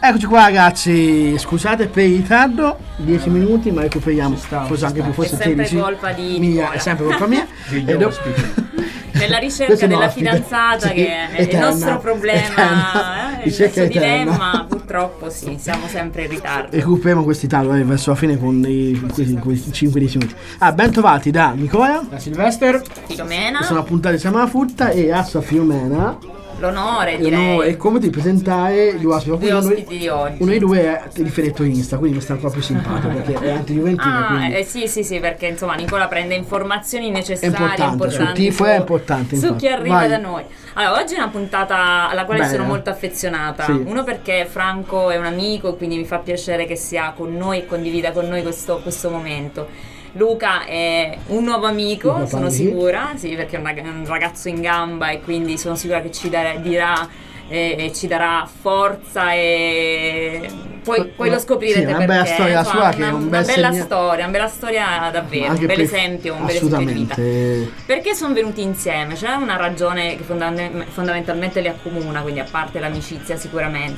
Eccoci qua ragazzi, scusate per il ritardo, 10 minuti ma recuperiamo, forse anche più, forse 13. È sempre colpa di mia, è sempre colpa mia. Nella ricerca della fidanzata, sì, che è il nostro problema, il nostro dilemma, purtroppo sì, siamo sempre in ritardo. Recuperiamo questi tavoli verso la fine con i 5-10 minuti. Ben trovati da Nicola, da Silvester, Filomena. Sono appuntati Siamo alla Frutta e Assa Filomena. L'onore, direi. E come ti presentare gli ospiti di oggi. Uno dei due è riferito Insta, quindi mi sta proprio simpatico perché è anti-juventino. Sì, perché insomma Nicola prende informazioni necessarie, importanti. Sul tifo è importante. Su chi arriva da noi. Allora, oggi è una puntata alla quale sono molto affezionata. Sì. Uno perché Franco è un amico, quindi mi fa piacere che sia con noi e condivida con noi questo momento. Luca è un nuovo amico, sono sicura, sì, perché è un ragazzo in gamba e quindi sono sicura che ci ci darà forza e poi lo scoprirete, una bella storia sua, che è una bella storia davvero, anche un bel esempio, un bel esempio di vita. Perché sono venuti insieme? C'è una ragione che fondamentalmente li accomuna, quindi a parte l'amicizia sicuramente.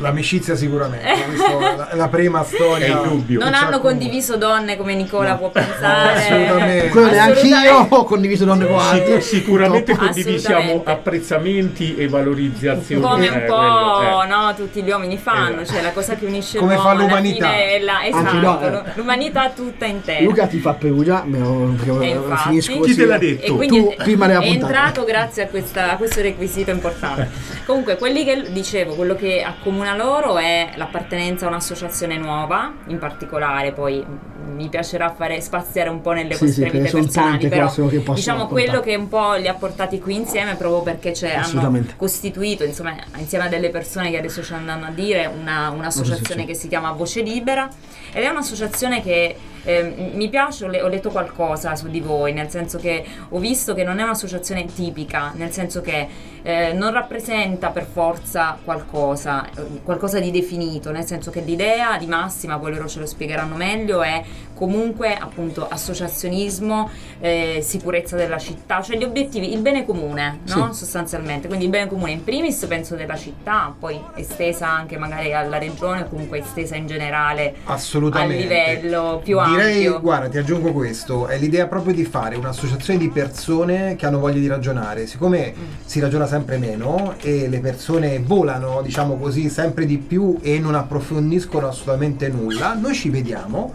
La prima storia. Non hanno condiviso donne come Nicola può pensare. Assolutamente. Quello neanche io ho condiviso donne con altri. Sicuramente condivisiamo apprezzamenti e valorizzazioni. Come un po' no, tutti gli uomini fanno, cioè la cosa che unisce come l'uomo fa l'umanità. Esatto, l'umanità tutta intera. Luca ti fa Perugia, finisco chi te l'ha detto? E quindi tu prima della è puntata. entrato grazie a questo requisito importante. Comunque quelli che dicevo, quello che accomuna loro è l'appartenenza a un'associazione nuova, in particolare poi mi piacerà spaziare un po' nelle vostre vite personali, però diciamo quello che un po' li ha portati qui insieme proprio perché hanno costituito insieme a delle persone che adesso ci andranno a dire un'associazione che si chiama Voce Libera, ed è un'associazione che mi piace. Ho letto qualcosa su di voi, nel senso che ho visto che non è un'associazione tipica, nel senso che non rappresenta per forza qualcosa di definito, nel senso che l'idea di massima, poi loro ce lo spiegheranno meglio, è comunque appunto associazionismo, sicurezza della città, cioè gli obiettivi, il bene comune, no? Sì. Sostanzialmente, quindi il bene comune in primis penso della città, poi estesa anche magari alla regione, o comunque estesa in generale a livello più ampio. Direi, guarda, ti aggiungo questo, è l'idea proprio di fare un'associazione di persone che hanno voglia di ragionare, siccome si ragiona sempre meno e le persone volano, diciamo così, sempre di più e non approfondiscono assolutamente nulla, noi ci vediamo,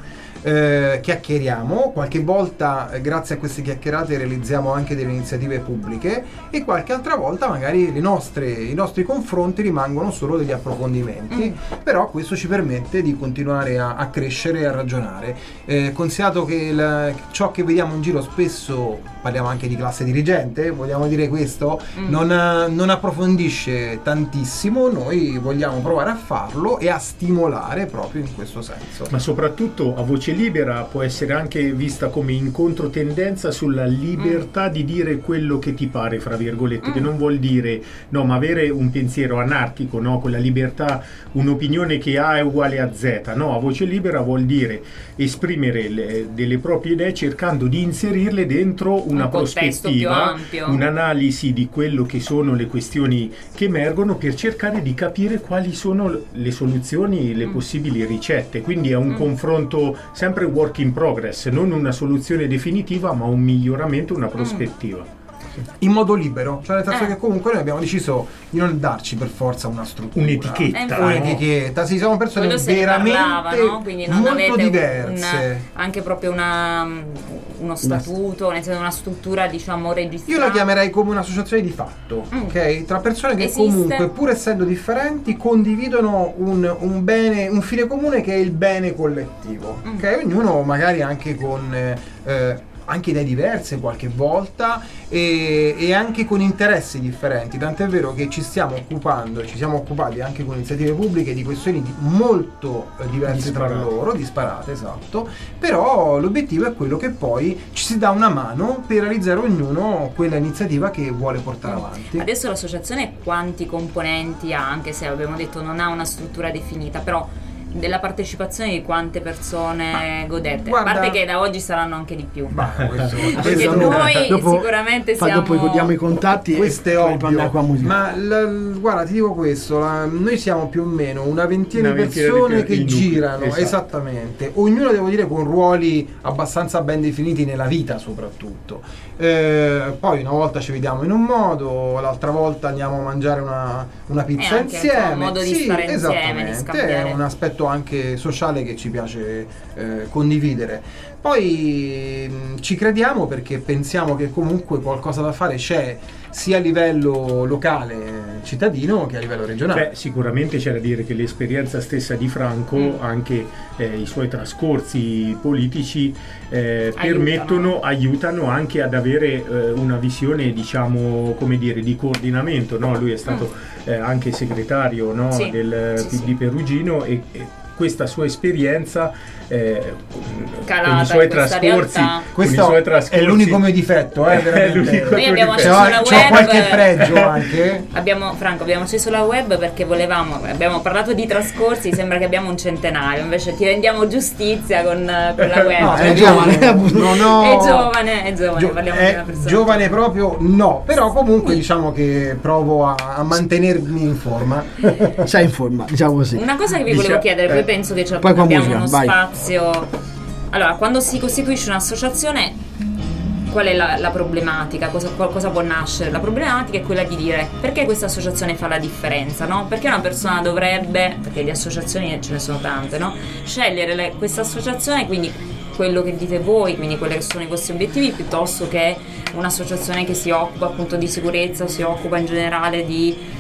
chiacchieriamo, qualche volta grazie a queste chiacchierate realizziamo anche delle iniziative pubbliche e qualche altra volta magari i nostri confronti rimangono solo degli approfondimenti, però questo ci permette di continuare a crescere e a ragionare, considerato che ciò che vediamo in giro spesso, parliamo anche di classe dirigente, vogliamo dire questo, non approfondisce tantissimo, noi vogliamo provare a farlo e a stimolare proprio in questo senso. Ma soprattutto a Voce Libera può essere anche vista come in controtendenza sulla libertà di dire quello che ti pare, fra virgolette, che non vuol dire no, ma avere un pensiero anarchico, no, quella libertà, un'opinione che A è uguale a Z, no, a Voce Libera vuol dire esprimere delle proprie idee cercando di inserirle dentro una prospettiva, un'analisi di quello che sono le questioni che emergono per cercare di capire quali sono le soluzioni, le possibili ricette, quindi è un confronto sempre work in progress, non una soluzione definitiva ma un miglioramento, una prospettiva. In modo libero, cioè nel senso che comunque noi abbiamo deciso di non darci per forza una struttura, un'etichetta, sì, siamo persone veramente no? Quindi non molto diverse, anche proprio uno statuto, nel senso una struttura diciamo registrata. Io la chiamerei come un'associazione di fatto, ok? Tra persone che comunque pur essendo differenti condividono un bene, un fine comune che è il bene collettivo, ok? Ognuno magari anche con anche idee diverse qualche volta e anche con interessi differenti, tant'è vero che ci siamo occupati anche con iniziative pubbliche di questioni molto diverse tra loro, disparate, esatto, però l'obiettivo è quello che poi ci si dà una mano per realizzare ognuno quella iniziativa che vuole portare avanti. Adesso l'associazione quanti componenti ha, anche se abbiamo detto non ha una struttura definita, però della partecipazione di quante persone godete? Guarda, a parte che da oggi saranno anche di più. Perché questo- noi dopo- sicuramente siamo... Dopo ricordiamo i contatti Questo e è poi riparliamo ovvio, con la musica. ma guarda, ti dico questo, noi siamo più o meno una ventina Una di ventina di persone per- che il nucleo, girano, esatto. esattamente, ognuno devo dire con ruoli abbastanza ben definiti nella vita soprattutto. Poi una volta ci vediamo in un modo, l'altra volta andiamo a mangiare una pizza anche insieme. un modo di stare insieme, di esattamente, scambiare. è un aspetto anche sociale che ci piace condividere. Poi ci crediamo perché pensiamo che comunque qualcosa da fare c'è sia a livello locale cittadino che a livello regionale. Beh, sicuramente c'è da dire che l'esperienza stessa di Franco, anche i suoi trascorsi politici, aiutano anche ad avere una visione, diciamo, come dire, di coordinamento, no? Lui è stato anche segretario, no? Sì. del Sì, PD sì. Perugino e questa sua esperienza con Calata i suoi in questa trascorsi, realtà. Questo è l'unico mio difetto, veramente. l'unico Noi abbiamo difetto. acceso la C'ho web. qualche pregio anche. Franco, abbiamo acceso la web perché abbiamo parlato di trascorsi, sembra che abbiamo un centenario, invece ti rendiamo giustizia con la web. No, è giovane. È giovane, parliamo di una persona. Giovane proprio no, però comunque diciamo che provo a mantenermi in forma. Sei in forma, diciamo così. Una cosa che vi volevo chiedere, poi penso che Poi con abbiamo musica, uno vai. spazio. Allora, quando si costituisce un'associazione, qual è la problematica? Cosa può nascere? La problematica è quella di dire perché questa associazione fa la differenza, no? Perché una persona dovrebbe, perché di associazioni ce ne sono tante, no? Scegliere questa associazione, quindi quello che dite voi, quindi quelli che sono i vostri obiettivi, piuttosto che un'associazione che si occupa appunto di sicurezza o si occupa in generale di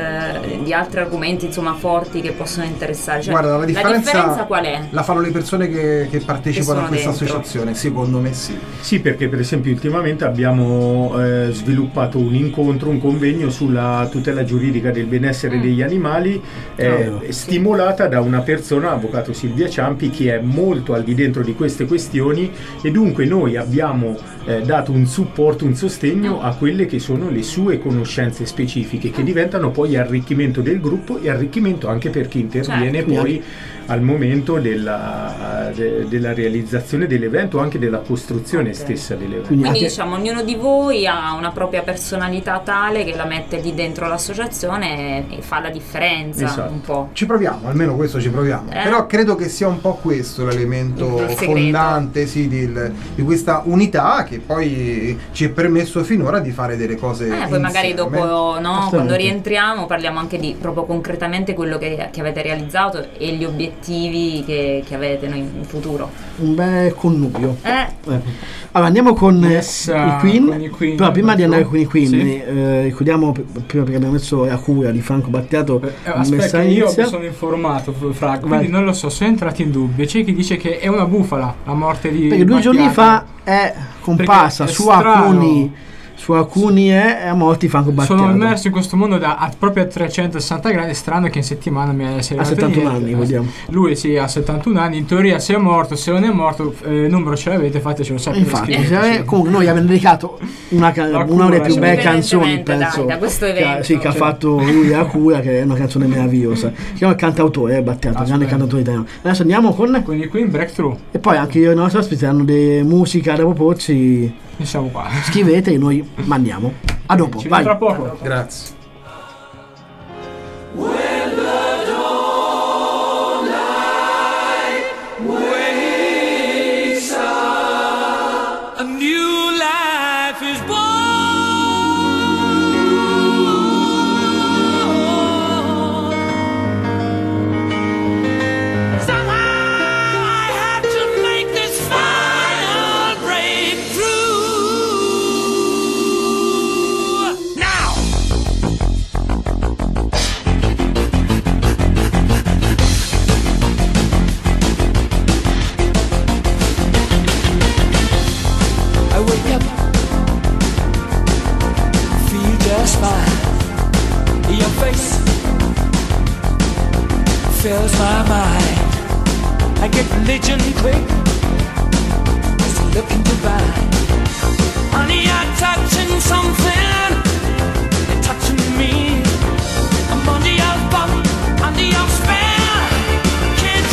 altri argomenti, insomma, forti che possono interessare. Cioè, Guarda, la differenza qual è? La fanno le persone che partecipano sono a questa dentro. associazione, secondo me sì. Sì, perché per esempio ultimamente abbiamo sviluppato un convegno sulla tutela giuridica del benessere degli animali, stimolata da una persona, l'avvocato Silvia Ciampi, che è molto al di dentro di queste questioni, e dunque noi abbiamo dato un supporto, un sostegno a quelle che sono le sue conoscenze specifiche, che diventano poi arricchimento del gruppo e arricchimento anche per chi interviene poi al momento della realizzazione dell'evento, anche della costruzione stessa dell'evento. Quindi diciamo ognuno di voi ha una propria personalità tale che la mette lì dentro l'associazione e fa la differenza. Esatto. Un po'. Ci proviamo, almeno questo ci proviamo. Però credo che sia un po' questo l'elemento Il segreto. fondante di questa unità che poi ci è permesso finora di fare delle cose Poi magari insieme. dopo, no, Assolutamente. quando rientriamo parliamo anche di proprio concretamente quello che avete realizzato e gli obiettivi che avete in futuro. Un bel connubio. Allora andiamo con i Queen. Però prima di andare con i Queen, sì. ricordiamo prima perché abbiamo messo la cura di Franco Battiato. Aspetta, io mi sono informato, Franco, quindi non lo so, sono entrato in dubbio. C'è chi dice che è una bufala la morte di Perché 2 giorni fa è comparsa Perché è su alcuni è morti Franco Battiato. Sono immerso in questo mondo proprio a 360 gradi. È strano che in settimana mi è Ha 71 anni, vediamo. Lui sì, ha 71 anni. In teoria, se è morto, se non è morto, il numero ce l'avete, fatecelo sapere. Infatti, comunque noi abbiamo dedicato una delle più belle canzoni, penso, da questo evento. che ha fatto lui a cura, che è una canzone meravigliosa. Si chiama il cantautore, Battiato, grande cantautore italiano. Adesso andiamo con. Quindi qui in breakthrough. E poi anche io e i nostri ospiti hanno delle musica da proporci. Siamo qua. Scrivete e noi mandiamo. A dopo, Ci vai. vediamo tra poco. Grazie. A new life is born. Somehow I have to make this final breakthrough. Now. I wake up, feel just fine. Your face fills my mind. I get religion quick, it's looking divine. Honey, you're touching something, you're touching me. I'm under your body, under your spell. Can't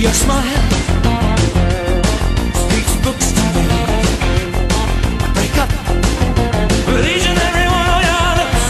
Your smile speaks books to me. I break up with each and every one of your lips.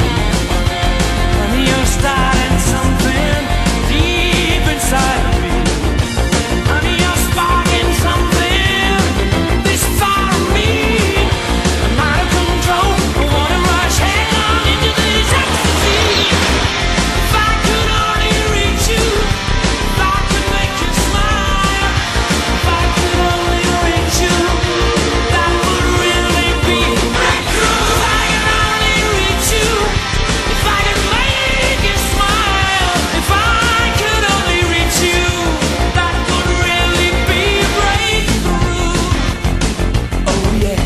And you're starting something deep inside of me. And you're sparking something this far of me. I'm out of control. I wanna rush headlong into this ecstasy. If I could only reach you, if I could make you smile, if I could only reach you, that would really be breakthrough. If I could only reach you, if I could make you smile, if I could only reach you, that would really be breakthrough. Oh yeah,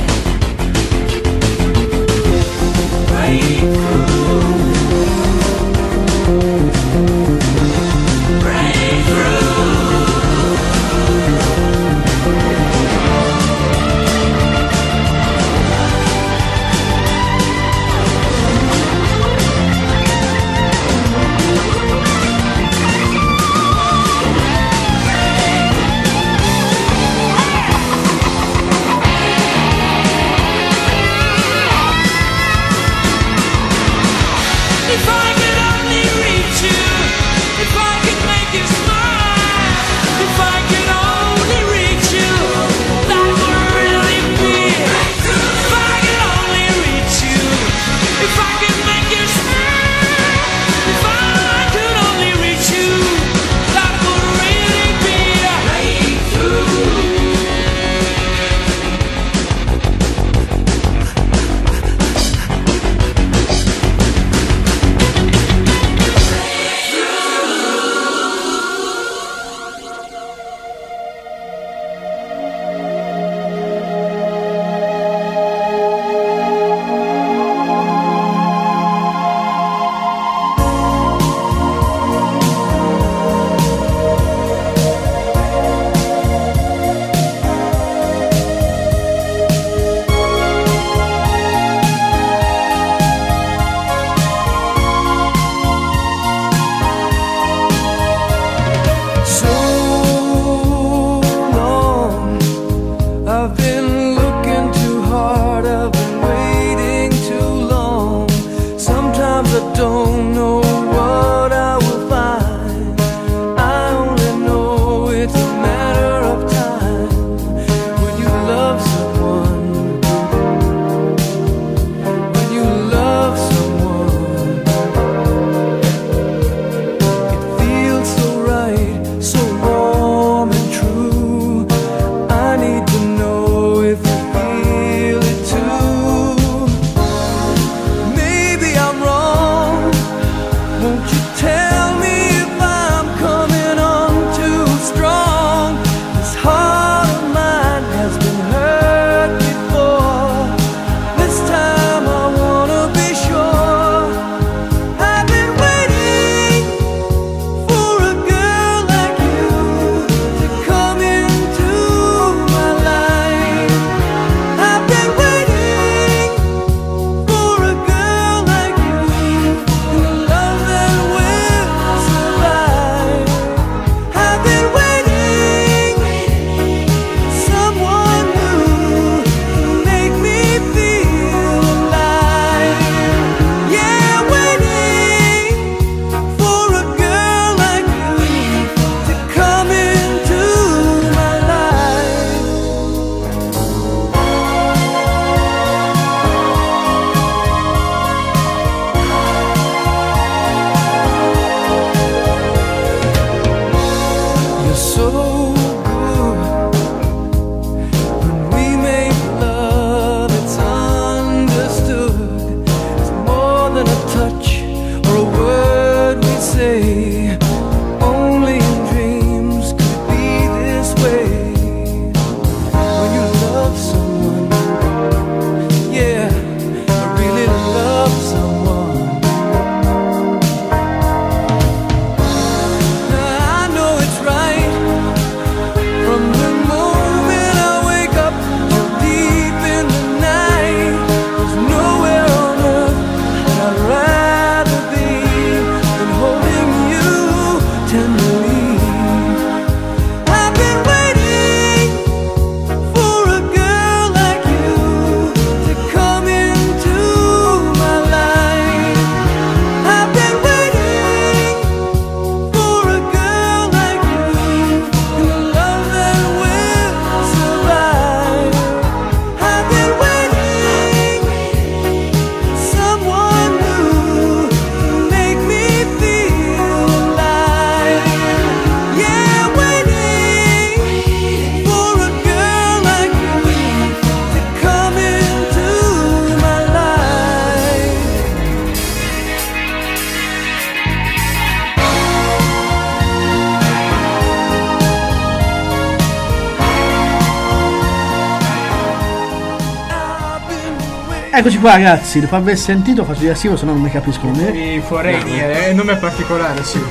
breakthrough. If I could only reach you, if I could make you smile, if I could only reach you, that would really be. If I could only reach you, if I could make you smile, if I could only reach you, that would really be a breakthrough. Eccoci qua ragazzi, dopo aver sentito faccio diversivo, se no non mi capiscono né. Mi vorrei dire, nome particolare, sì.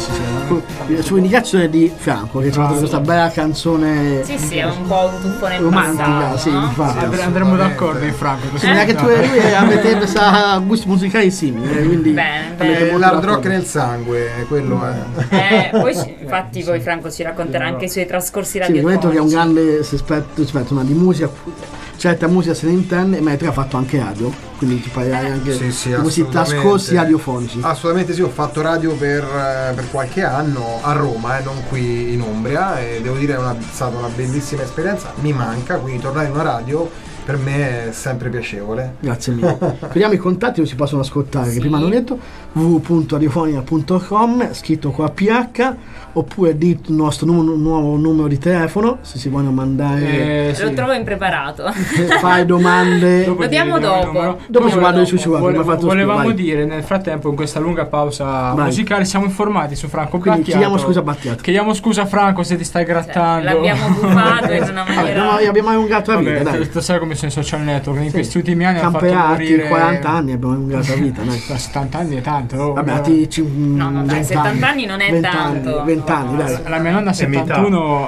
Su indicazione di Franco che ci ha fatto questa bella canzone. Sì, è un po' un tuffo nel romantica, passato, sì, no? infatti. Andremo d'accordo in Franco. Sì, anche tu e lui avete gusti musicali simili, quindi Bene. L'hard rock nel sangue, quello è. Poi infatti poi Franco ci racconterà anche i suoi trascorsi sì, mi detto radiofonici. che è un grande esperto di musica, certa musica se ne intende, ma tu ha fatto anche radio, quindi ti parlerai anche Sì, di questi trascorsi radiofonici. Assolutamente sì, ho fatto radio per qualche anno a Roma, non qui in Umbria, e devo dire è stata una bellissima esperienza, mi manca, quindi tornare in una radio per me è sempre piacevole. Grazie mille. Vediamo i contatti dove si possono ascoltare, Sì. che prima hanno detto www.radiofonica.com scritto qua PH, oppure di il nostro nuovo numero di telefono se si vogliono mandare Lo trovo impreparato. fai domande. Lo diamo dopo. Dopo ci guardo su Volevamo dire nel frattempo, in questa lunga pausa musicale, siamo informati su Franco quindi Battiato. chiediamo scusa Battiato. Chiediamo scusa Franco se ti stai grattando. L'abbiamo bufato in una maniera. Non abbiamo allungato la vita, Vabbè, dai. tu sai come sono i social network, in questi ultimi anni hanno fatto Campeati, morire 40 anni abbiamo allungato la vita, dai. 70 anni è tanto. Vabbè, No, dai, 70 anni non è tanto. 20 anni, dai. La mia nonna 71.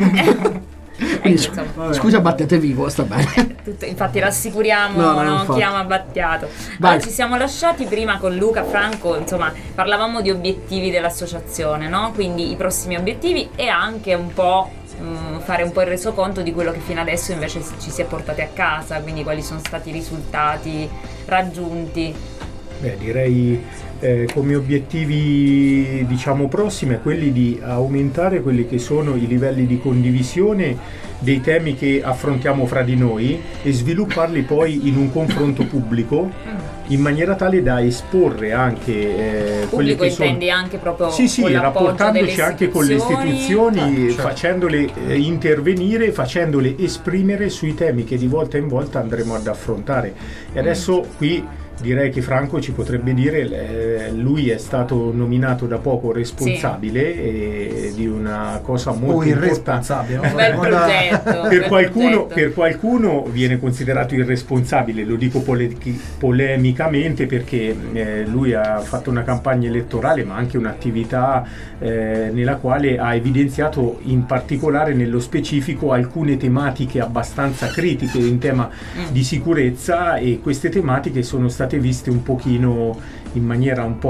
Quindi, insomma. scusa Battiato, è vivo, sta bene. Infatti rassicuriamo, No, non infatti. chiama Battiato. Vai. Allora, ci siamo lasciati prima con Luca, Franco, insomma, parlavamo di obiettivi dell'associazione, no? Quindi i prossimi obiettivi e anche un po' fare un po' il resoconto di quello che fino adesso invece ci si è portati a casa, quindi quali sono stati i risultati raggiunti. Beh, direi come obiettivi diciamo prossimi è quelli di aumentare quelli che sono i livelli di condivisione dei temi che affrontiamo fra di noi e svilupparli poi in un confronto pubblico in maniera tale da esporre anche quelli Pubblico che sono intendi anche proprio sì, con l'appoggio rapportandoci delle anche con le istituzioni, certo. facendole intervenire, facendole esprimere sui temi che di volta in volta andremo ad affrontare. E adesso qui direi che Franco ci potrebbe dire, lui è stato nominato da poco responsabile di una cosa molto importante. Un bel progetto. Per qualcuno viene considerato irresponsabile, lo dico polemicamente perché lui ha fatto una campagna elettorale ma anche un'attività nella quale ha evidenziato in particolare nello specifico alcune tematiche abbastanza critiche in tema di sicurezza, e queste tematiche sono state viste un pochino in maniera un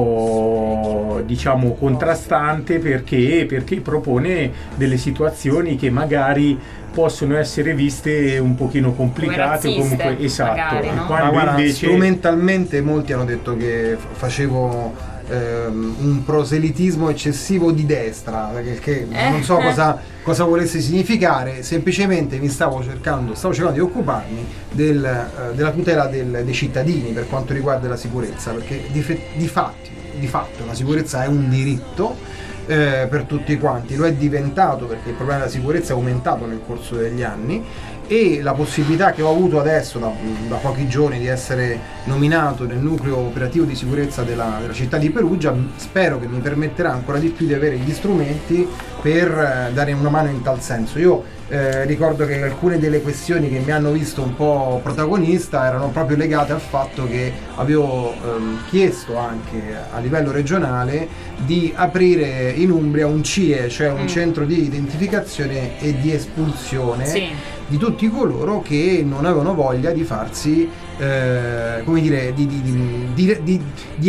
po' diciamo contrastante perché propone delle situazioni che magari possono essere viste un pochino complicate, come razziste, comunque esatto, magari, no? quando Ma guarda, invece strumentalmente molti hanno detto che facevo un proselitismo eccessivo di destra, che non so cosa volesse significare, semplicemente stavo cercando di occuparmi della tutela dei cittadini per quanto riguarda la sicurezza, perché di fatto la sicurezza è un diritto per tutti quanti, lo è diventato perché il problema della sicurezza è aumentato nel corso degli anni, e la possibilità che ho avuto adesso da pochi giorni di essere nominato nel nucleo operativo di sicurezza della città di Perugia, spero che mi permetterà ancora di più di avere gli strumenti per dare una mano in tal senso. Io ricordo che alcune delle questioni che mi hanno visto un po' protagonista erano proprio legate al fatto che avevo chiesto anche a livello regionale di aprire in Umbria un CIE, cioè un centro di identificazione e di espulsione di tutti coloro che non avevano voglia di farsi come dire di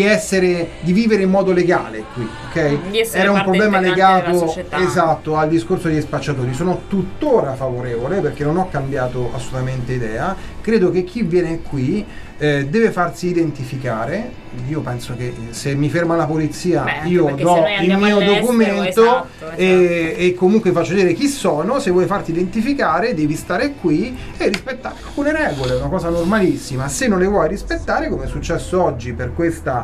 vivere in modo legale qui, ok? Era un problema legato esatto al discorso degli spacciatori. Sono tuttora favorevole perché non ho cambiato assolutamente idea. Credo che chi viene qui deve farsi identificare. Io penso che se mi ferma la polizia io do il mio documento e comunque faccio vedere chi sono. Se vuoi farti identificare devi stare qui e rispettare alcune regole, è una cosa normalissima. Se non le vuoi rispettare, come è successo oggi per questa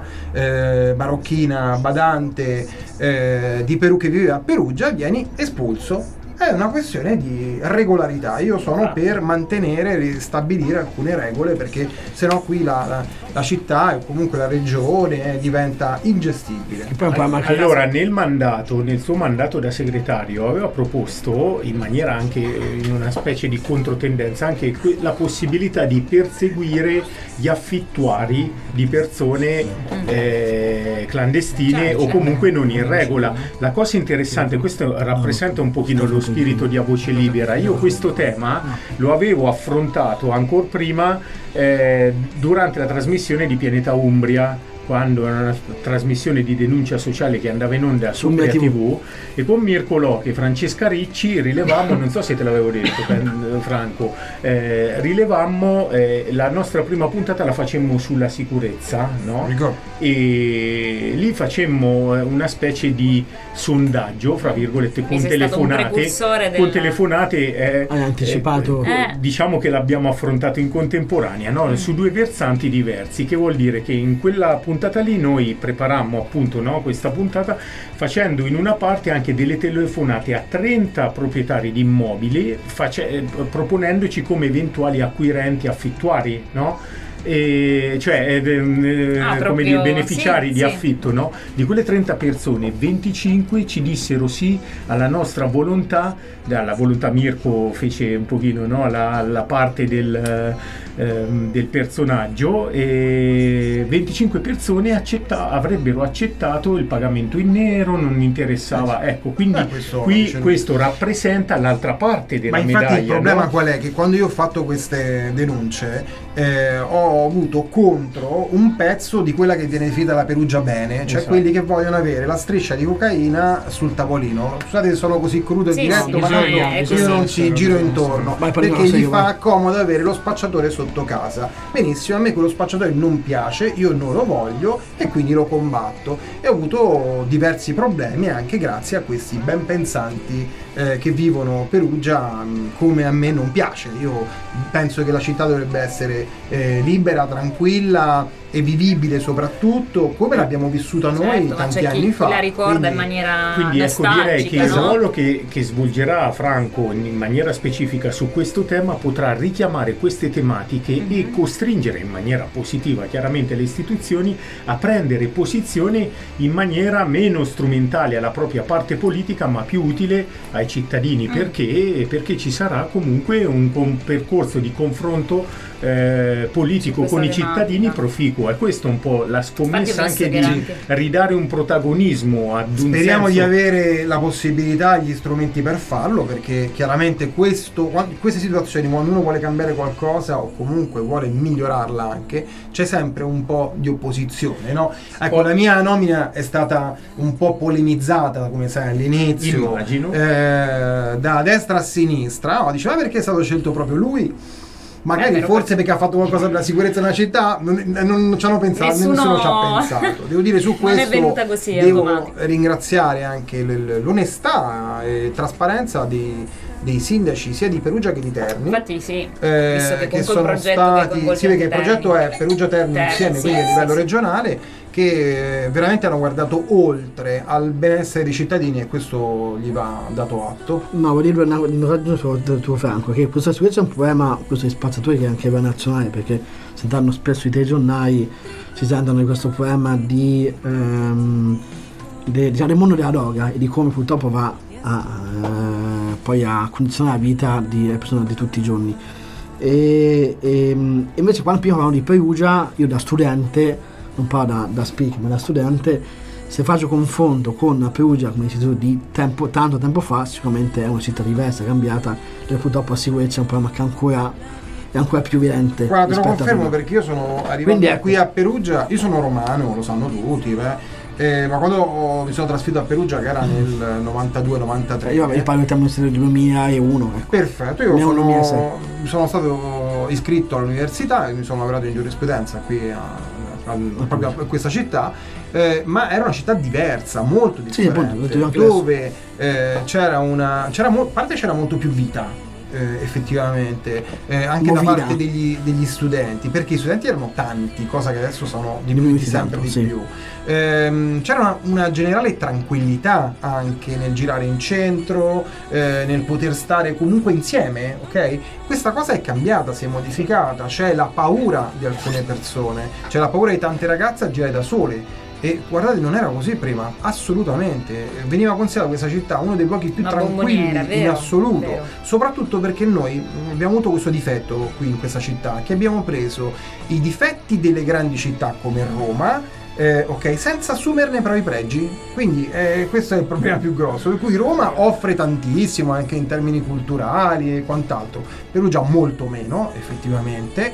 marocchina badante di Perù che vive a Perugia, vieni espulso. È una questione di regolarità. Io sono per mantenere e stabilire alcune regole, perché sennò qui la città e comunque la regione diventa ingestibile. Allora, nel suo mandato da segretario aveva proposto, in maniera anche in una specie di controtendenza, anche la possibilità di perseguire gli affittuari di persone clandestine o comunque non in regola. La cosa interessante, questo rappresenta un pochino lo spirito di A Voce Libera. Io questo tema lo avevo affrontato ancora prima durante la trasmissione di Pianeta Umbria, quando era una trasmissione di denuncia sociale che andava in onda su Umbria TV, e con Mirko Lochi e Francesca Ricci rilevammo, non so se te l'avevo detto Franco, rilevammo la nostra prima puntata la facemmo sulla sicurezza, no? E lì facemmo una specie di sondaggio, fra virgolette, con telefonate anticipato. Diciamo che l'abbiamo affrontato in contemporanea, no? Su due versanti diversi, che vuol dire che in quella puntata lì noi preparammo appunto, no, questa puntata facendo in una parte anche delle telefonate a 30 proprietari di immobili, proponendoci come eventuali acquirenti affittuari, no? Come dire, beneficiari di affitto, no? Di quelle 30 persone, 25 ci dissero sì alla nostra volontà. Dalla volontà Mirko fece un pochino, no, la parte del personaggio, e 25 persone avrebbero accettato il pagamento in nero, non interessava, ecco, quindi questo rappresenta l'altra parte della medaglia. Ma infatti il problema, no? Qual è? Che quando io ho fatto queste denunce ho avuto contro un pezzo di quella che viene definita la Perugia bene, cioè quelli che vogliono avere la striscia di cocaina sul tavolino. Scusate se sono così crudo e diretto, ma io non ci giro intorno, perché gli fa comodo avere lo spacciatore sotto casa. Benissimo, a me quello spacciatore non piace, io non lo voglio e quindi lo combatto, e ho avuto diversi problemi anche grazie a questi ben pensanti che vivono Perugia come a me non piace. Io penso che la città dovrebbe essere libera, tranquilla e vivibile, soprattutto come l'abbiamo vissuta noi tanti anni fa. La ricorda in maniera quindi nostalgica, ecco, direi che il no? ruolo che svolgerà Franco in maniera specifica su questo tema potrà richiamare queste tematiche e costringere in maniera positiva chiaramente le istituzioni a prendere posizione in maniera meno strumentale alla propria parte politica, ma più utile ai cittadini, perché ci sarà comunque un percorso di confronto politico con i cittadini proficuo, e questo è un po' la scommessa anche di ridare un protagonismo ad un speriamo di avere la possibilità, gli strumenti per farlo, perché chiaramente queste situazioni, quando uno vuole cambiare qualcosa o comunque vuole migliorarla anche, c'è sempre un po' di opposizione, no? Ecco, la mia nomina è stata un po' polemizzata, come sai, all'inizio, immagino, da destra a sinistra, diceva perché è stato scelto proprio lui. Magari forse perché ha fatto qualcosa per la sicurezza della città, non ci hanno pensato, nessuno ci ha pensato. Devo dire, su questo non è venuta così, devo ringraziare anche l'onestà e trasparenza dei sindaci sia di Perugia che di Terni. Infatti sì, visto che sono stati, perché il progetto è Perugia Terni insieme, quindi a livello regionale, che veramente hanno guardato oltre al benessere dei cittadini, e questo gli va dato atto. No, voglio dire una ragione del tuo Franco, che questa sicurezza è un problema, questo di spazzatori, che è anche a livello nazionale, perché si danno spesso i telegiornali, si sentono di questo problema del mondo della droga e di come purtroppo va poi a condizionare la vita delle persone di tutti i giorni. E invece quando prima parlavamo di Perugia, io da studente, non parlo da speaker ma da studente, se faccio confronto con Perugia come istituto di tanto tempo fa, sicuramente è una città diversa, cambiata, dove purtroppo la sicurezza è un problema che è ancora più evidente. Guarda, te lo confermo, perché io sono arrivato qui a Perugia, io sono romano, lo sanno tutti, ma quando mi sono trasferito a Perugia, che era nel 92-93, io parlo del 2001, ecco. Perfetto, io sono stato iscritto all'università e mi sono lavorato in giurisprudenza qui proprio a questa città, ma era una città diversa, molto differente, dove c'era molto più vita. effettivamente, anche da parte degli studenti, perché i studenti erano tanti, cosa che adesso sono diminuiti sempre di più. C'era una generale tranquillità anche nel girare in centro, nel poter stare comunque insieme, ok? Questa cosa è cambiata, si è modificata, c'è la paura di alcune persone, c'è la paura di tante ragazze a girare da sole. E guardate, non era così prima, assolutamente. Veniva considerata questa città uno dei luoghi più tranquilli in assoluto, soprattutto perché noi abbiamo avuto questo difetto qui in questa città, che abbiamo preso i difetti delle grandi città come Roma, ok, senza assumerne propri pregi. Quindi questo è il problema più grosso, per cui Roma offre tantissimo anche in termini culturali e quant'altro, Perugia molto meno effettivamente.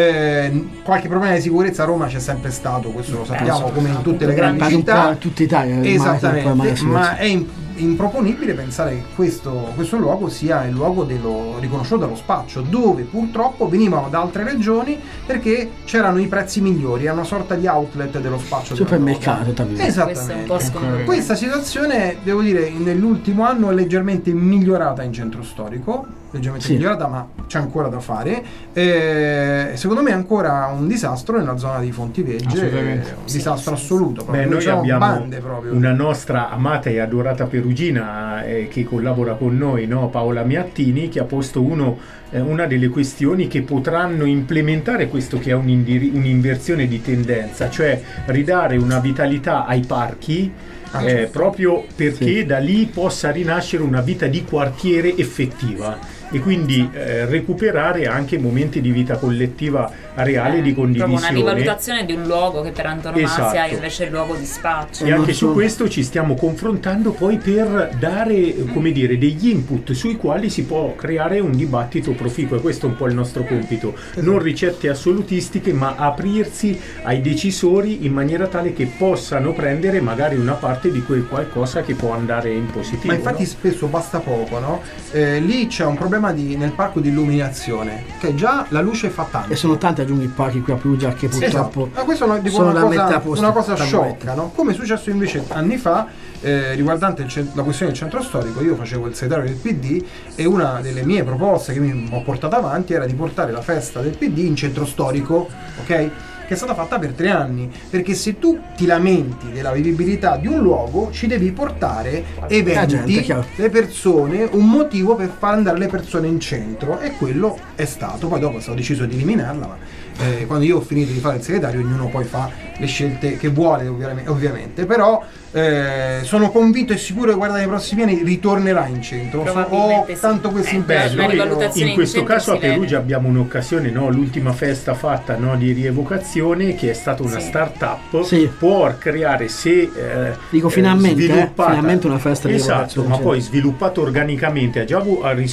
Qualche problema di sicurezza a Roma c'è sempre stato, questo lo sappiamo, come in tutte le grandi città, tutta Italia, esattamente, ma è improponibile pensare che questo luogo sia il luogo riconosciuto dallo spaccio, dove purtroppo venivano da altre regioni perché c'erano i prezzi migliori, è una sorta di outlet dello spaccio, supermercato. Esattamente. Questa situazione, devo dire, nell'ultimo anno è leggermente migliorata in centro storico, migliorata, ma c'è ancora da fare. Secondo me è ancora un disastro nella zona di Fontivegge, un disastro assoluto. Beh, noi abbiamo una nostra amata e adorata perugina che collabora con noi, no? Paola Miattini, che ha posto una delle questioni che potranno implementare questo, che è un'inversione di tendenza, cioè ridare una vitalità ai parchi, proprio perché da lì possa rinascere una vita di quartiere effettiva e quindi recuperare anche momenti di vita collettiva reale, di condivisione. Proprio una rivalutazione di un luogo che per antonomasia è invece il luogo di spaccio. E anche su questo ci stiamo confrontando poi per dare, come dire, degli input sui quali si può creare un dibattito proficuo, e questo è un po' il nostro compito. Non ricette assolutistiche, ma aprirsi ai decisori in maniera tale che possano prendere magari una parte di quel qualcosa che può andare in positivo. Ma infatti spesso basta poco, no? Lì c'è un problema nel parco di illuminazione, che già la luce fa tanto. E sono tanti, aggiungi, i parchi qui a Perugia che purtroppo ma questo sono una cosa sciocca, no? Come è successo invece anni fa riguardante la questione del centro storico. Io facevo il segretario del PD e una delle mie proposte che mi ho portato avanti era di portare la festa del PD in centro storico, ok? Che è stata fatta per 3 anni, perché se tu ti lamenti della vivibilità di un luogo ci devi portare eventi, le persone, un motivo per far andare le persone in centro, e quello è stato. Poi dopo è stato deciso di eliminarla, ma quando io ho finito di fare il segretario ognuno poi fa le scelte che vuole, ovviamente, però sono convinto e sicuro che nei prossimi anni ritornerà in centro. Ho tanto questo impegno. In questo caso a Perugia abbiamo un'occasione, no? L'ultima festa fatta, no, di rievocazione, che è stata una start-up, può creare, dico finalmente una festa di rievocazione, ma poi sviluppato organicamente ha già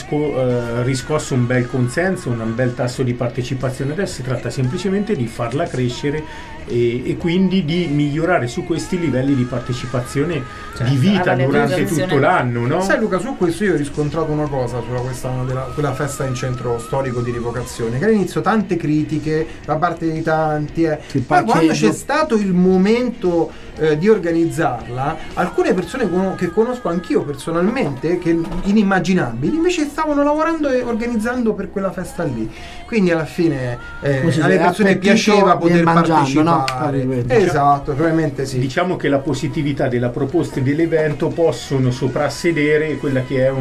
riscosso un bel consenso, un bel tasso di partecipazione. Adesso si tratta semplicemente di farla crescere e quindi di migliorare su questi livelli di partecipazione, di vita durante tutto l'anno, no? Sai Luca, su questo io ho riscontrato una cosa sulla questione quella festa in centro storico di rievocazione, che all'inizio tante critiche da parte di tanti, poi quando c'è stato il momento di organizzarla, alcune persone che conosco anch'io personalmente, che inimmaginabili, invece stavano lavorando e organizzando per quella festa lì. Quindi alla fine alle persone piaceva poter partecipare, no? Esatto, probabilmente sì. Diciamo che la positività della proposta e dell'evento possono soprassedere quella che è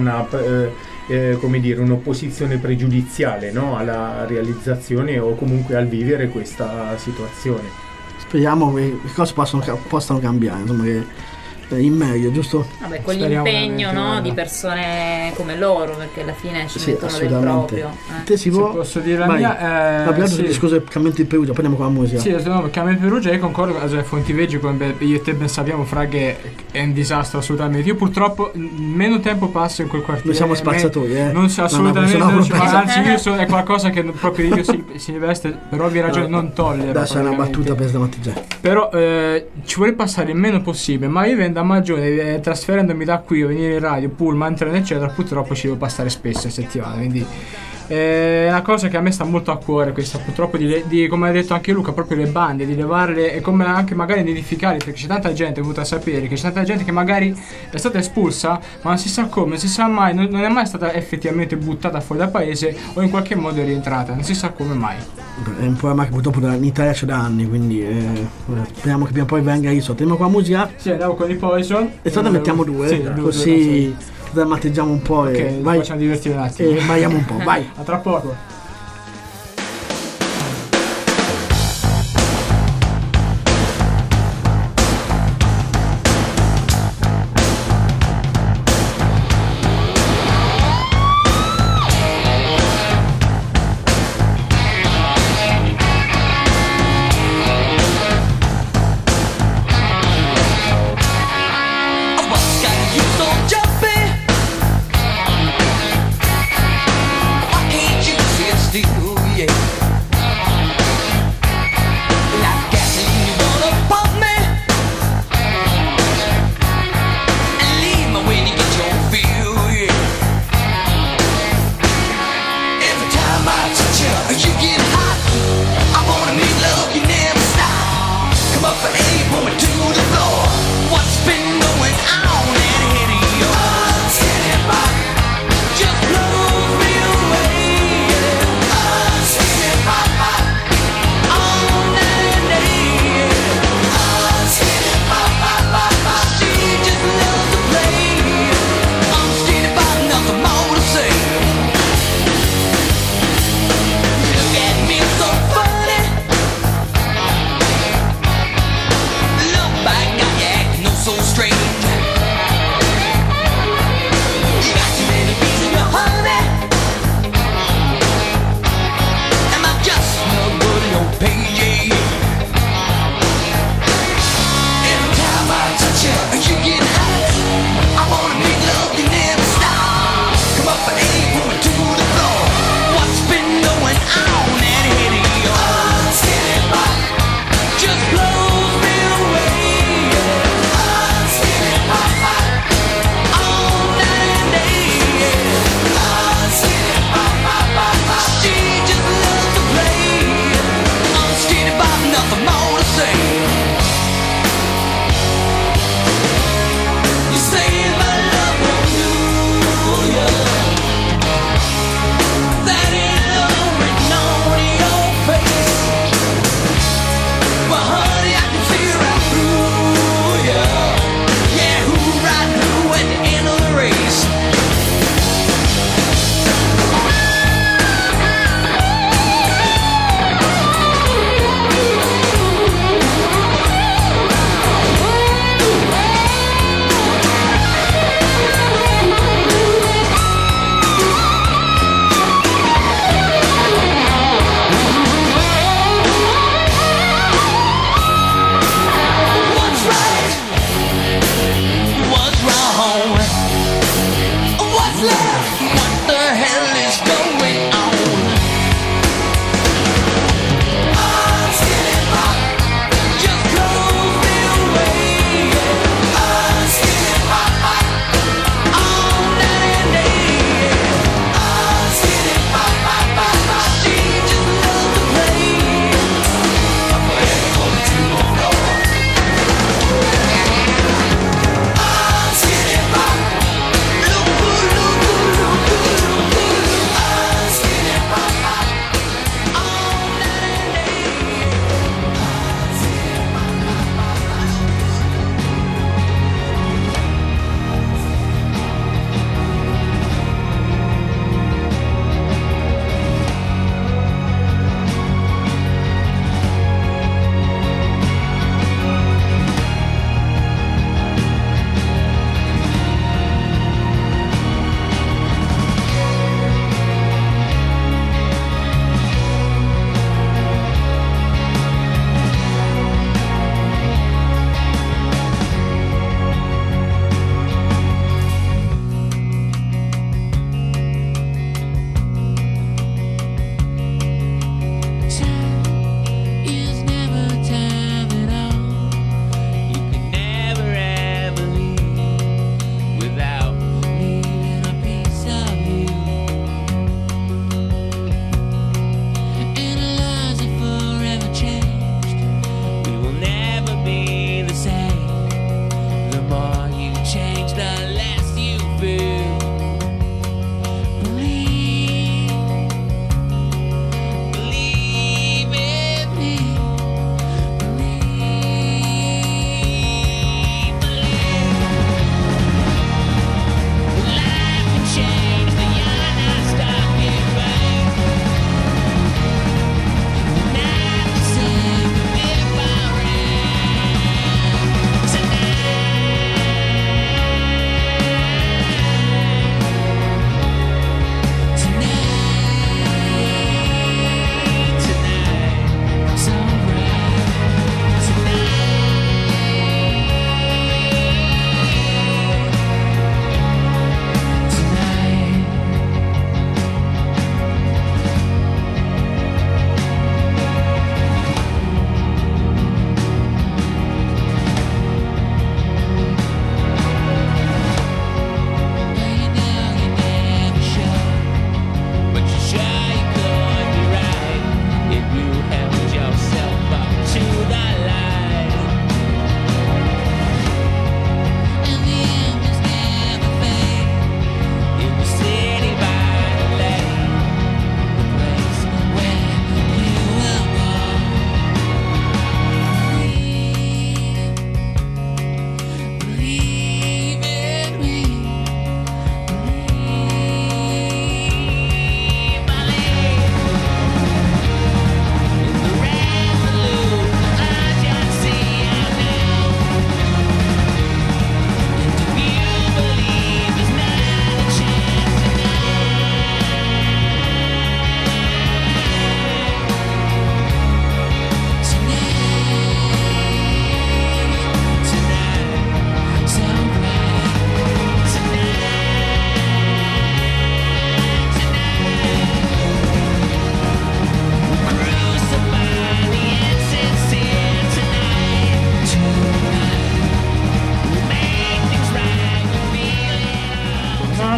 un'opposizione pregiudiziale, no? Alla realizzazione o comunque al vivere questa situazione. Speriamo che le cose possano cambiare, insomma, che in meglio, giusto? Vabbè, con l'impegno, no, di persone come loro, perché alla fine ci mettono del proprio. Se posso dire la mia, scusa, il cambiamento di Perugia, parliamo con la musica. Sì, il cambiamento di Perugia, io concordo con Fontivegge, come io e te ben sappiamo, Fra, che è un disastro assolutamente. Io purtroppo meno tempo passo in quel quartiere. Noi siamo spazzatori, non so, assolutamente, anzi è qualcosa che proprio io si investe per ovvie ragioni, non togliere. Adesso è una battuta per stamattina. Però ci vorrei passare il meno possibile, ma io vengo da Magione, trasferendomi da qui a venire in radio, pullman, treno eccetera, purtroppo ci devo passare spesso in settimana, quindi È una cosa che a me sta molto a cuore, questa purtroppo di come ha detto anche Luca, proprio le bande, di levarle e come anche magari identificarle, perché c'è tanta gente venuta a sapere che c'è tanta gente che magari è stata espulsa, ma non si sa come, non si sa mai, non è mai stata effettivamente buttata fuori dal paese o in qualche modo è rientrata, non si sa come mai. È un problema che purtroppo in Italia c'è da anni, quindi speriamo che prima o poi venga risolto. Andiamo con la musica Sì, andiamo con i Poison. e state mettiamo due, Sì, così drammateggiamo un po' Ok, e vai, facciamo divertire un attimo. e balliamo un po', vai. A tra poco. What's got you so jumpy? Why can't you see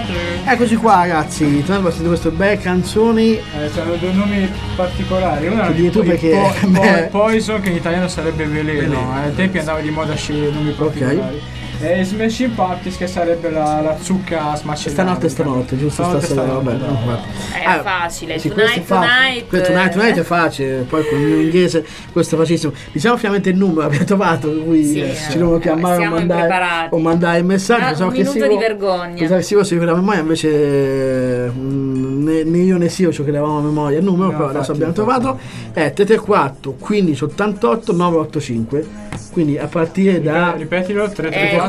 Eccoci qua ragazzi, tornando a sentire queste belle canzoni. C'hanno due nomi particolari. Uno Che dici tu perché- Poison, che in italiano sarebbe veleno. Ai tempi andava di moda a scegliere nomi particolari. E Smashing Pumpkins, che sarebbe la zucca smacellata. Stanotte, giusto? Stasera, vabbè. È facile, Sì, questo Tonight. Tonight è facile, poi con il mio inglese questo è facilissimo. Diciamo finalmente il numero abbiamo trovato, per cui Sì, ci dobbiamo chiamare siamo impreparati. o mandare il messaggio. Un minuto di vergogna. Pensavo che Sivo si chiedeva a memoria, invece né io né Sivo ci chiedevamo a memoria il numero, però adesso abbiamo trovato. È 334 15 88 985. Quindi a partire da Ripetilo, 334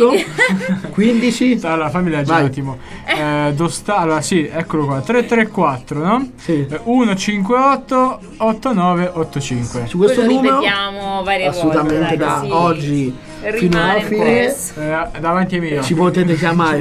15. Allora fammi leggere un attimo. Allora sì, eccolo qua, 334, no? Sì. 158 8985. Su questo Poi lo numero ripetiamo varie assolutamente volte, da così oggi fino alla rimane fine impresso. Davanti a me. ci potete chiamare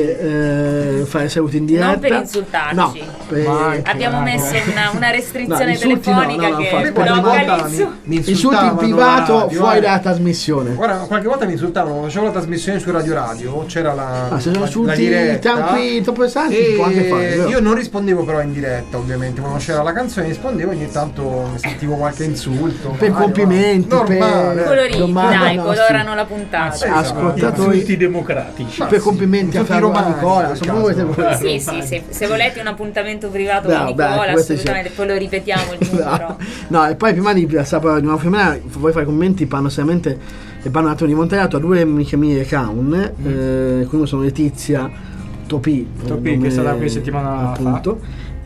per fare saluti in diretta, Non per insultarci. no, per- Ma anche- Abbiamo messo una restrizione No, insulti telefonica no, che infatti. blocca Qualche volta l'insulto. mi insulti in insultavano privato radio, fuori dalla trasmissione. Guarda, qualche volta mi insultavano, quando facevo la trasmissione su Radio, c'era la, Se sono la insulti diretta tranquilli, troppo pesanti, e si può anche fare, vero? io non rispondevo però in diretta, ovviamente, quando c'era la canzone rispondevo, ogni tanto mi sentivo qualche insulto. Per complimenti, normale. per- Coloriti, domanda dai, nostri. colorano la puntata. Ascoltatori, Insulti democratici. per complimenti a insulti Franco romani, Nicola, nel insomma, caso. come volete voi. Sì, se volete un appuntamento privato Bravo, con bravo, Nicola, questo sì. assolutamente, poi lo ripetiamo il numero. No, e poi prima di sapere di una femminile, vuoi fare commenti, parlo seriamente e parlo un attimo di Montellato a due amiche mie Caun, come sono Letizia Topi, Che è stata qui settimana appunto,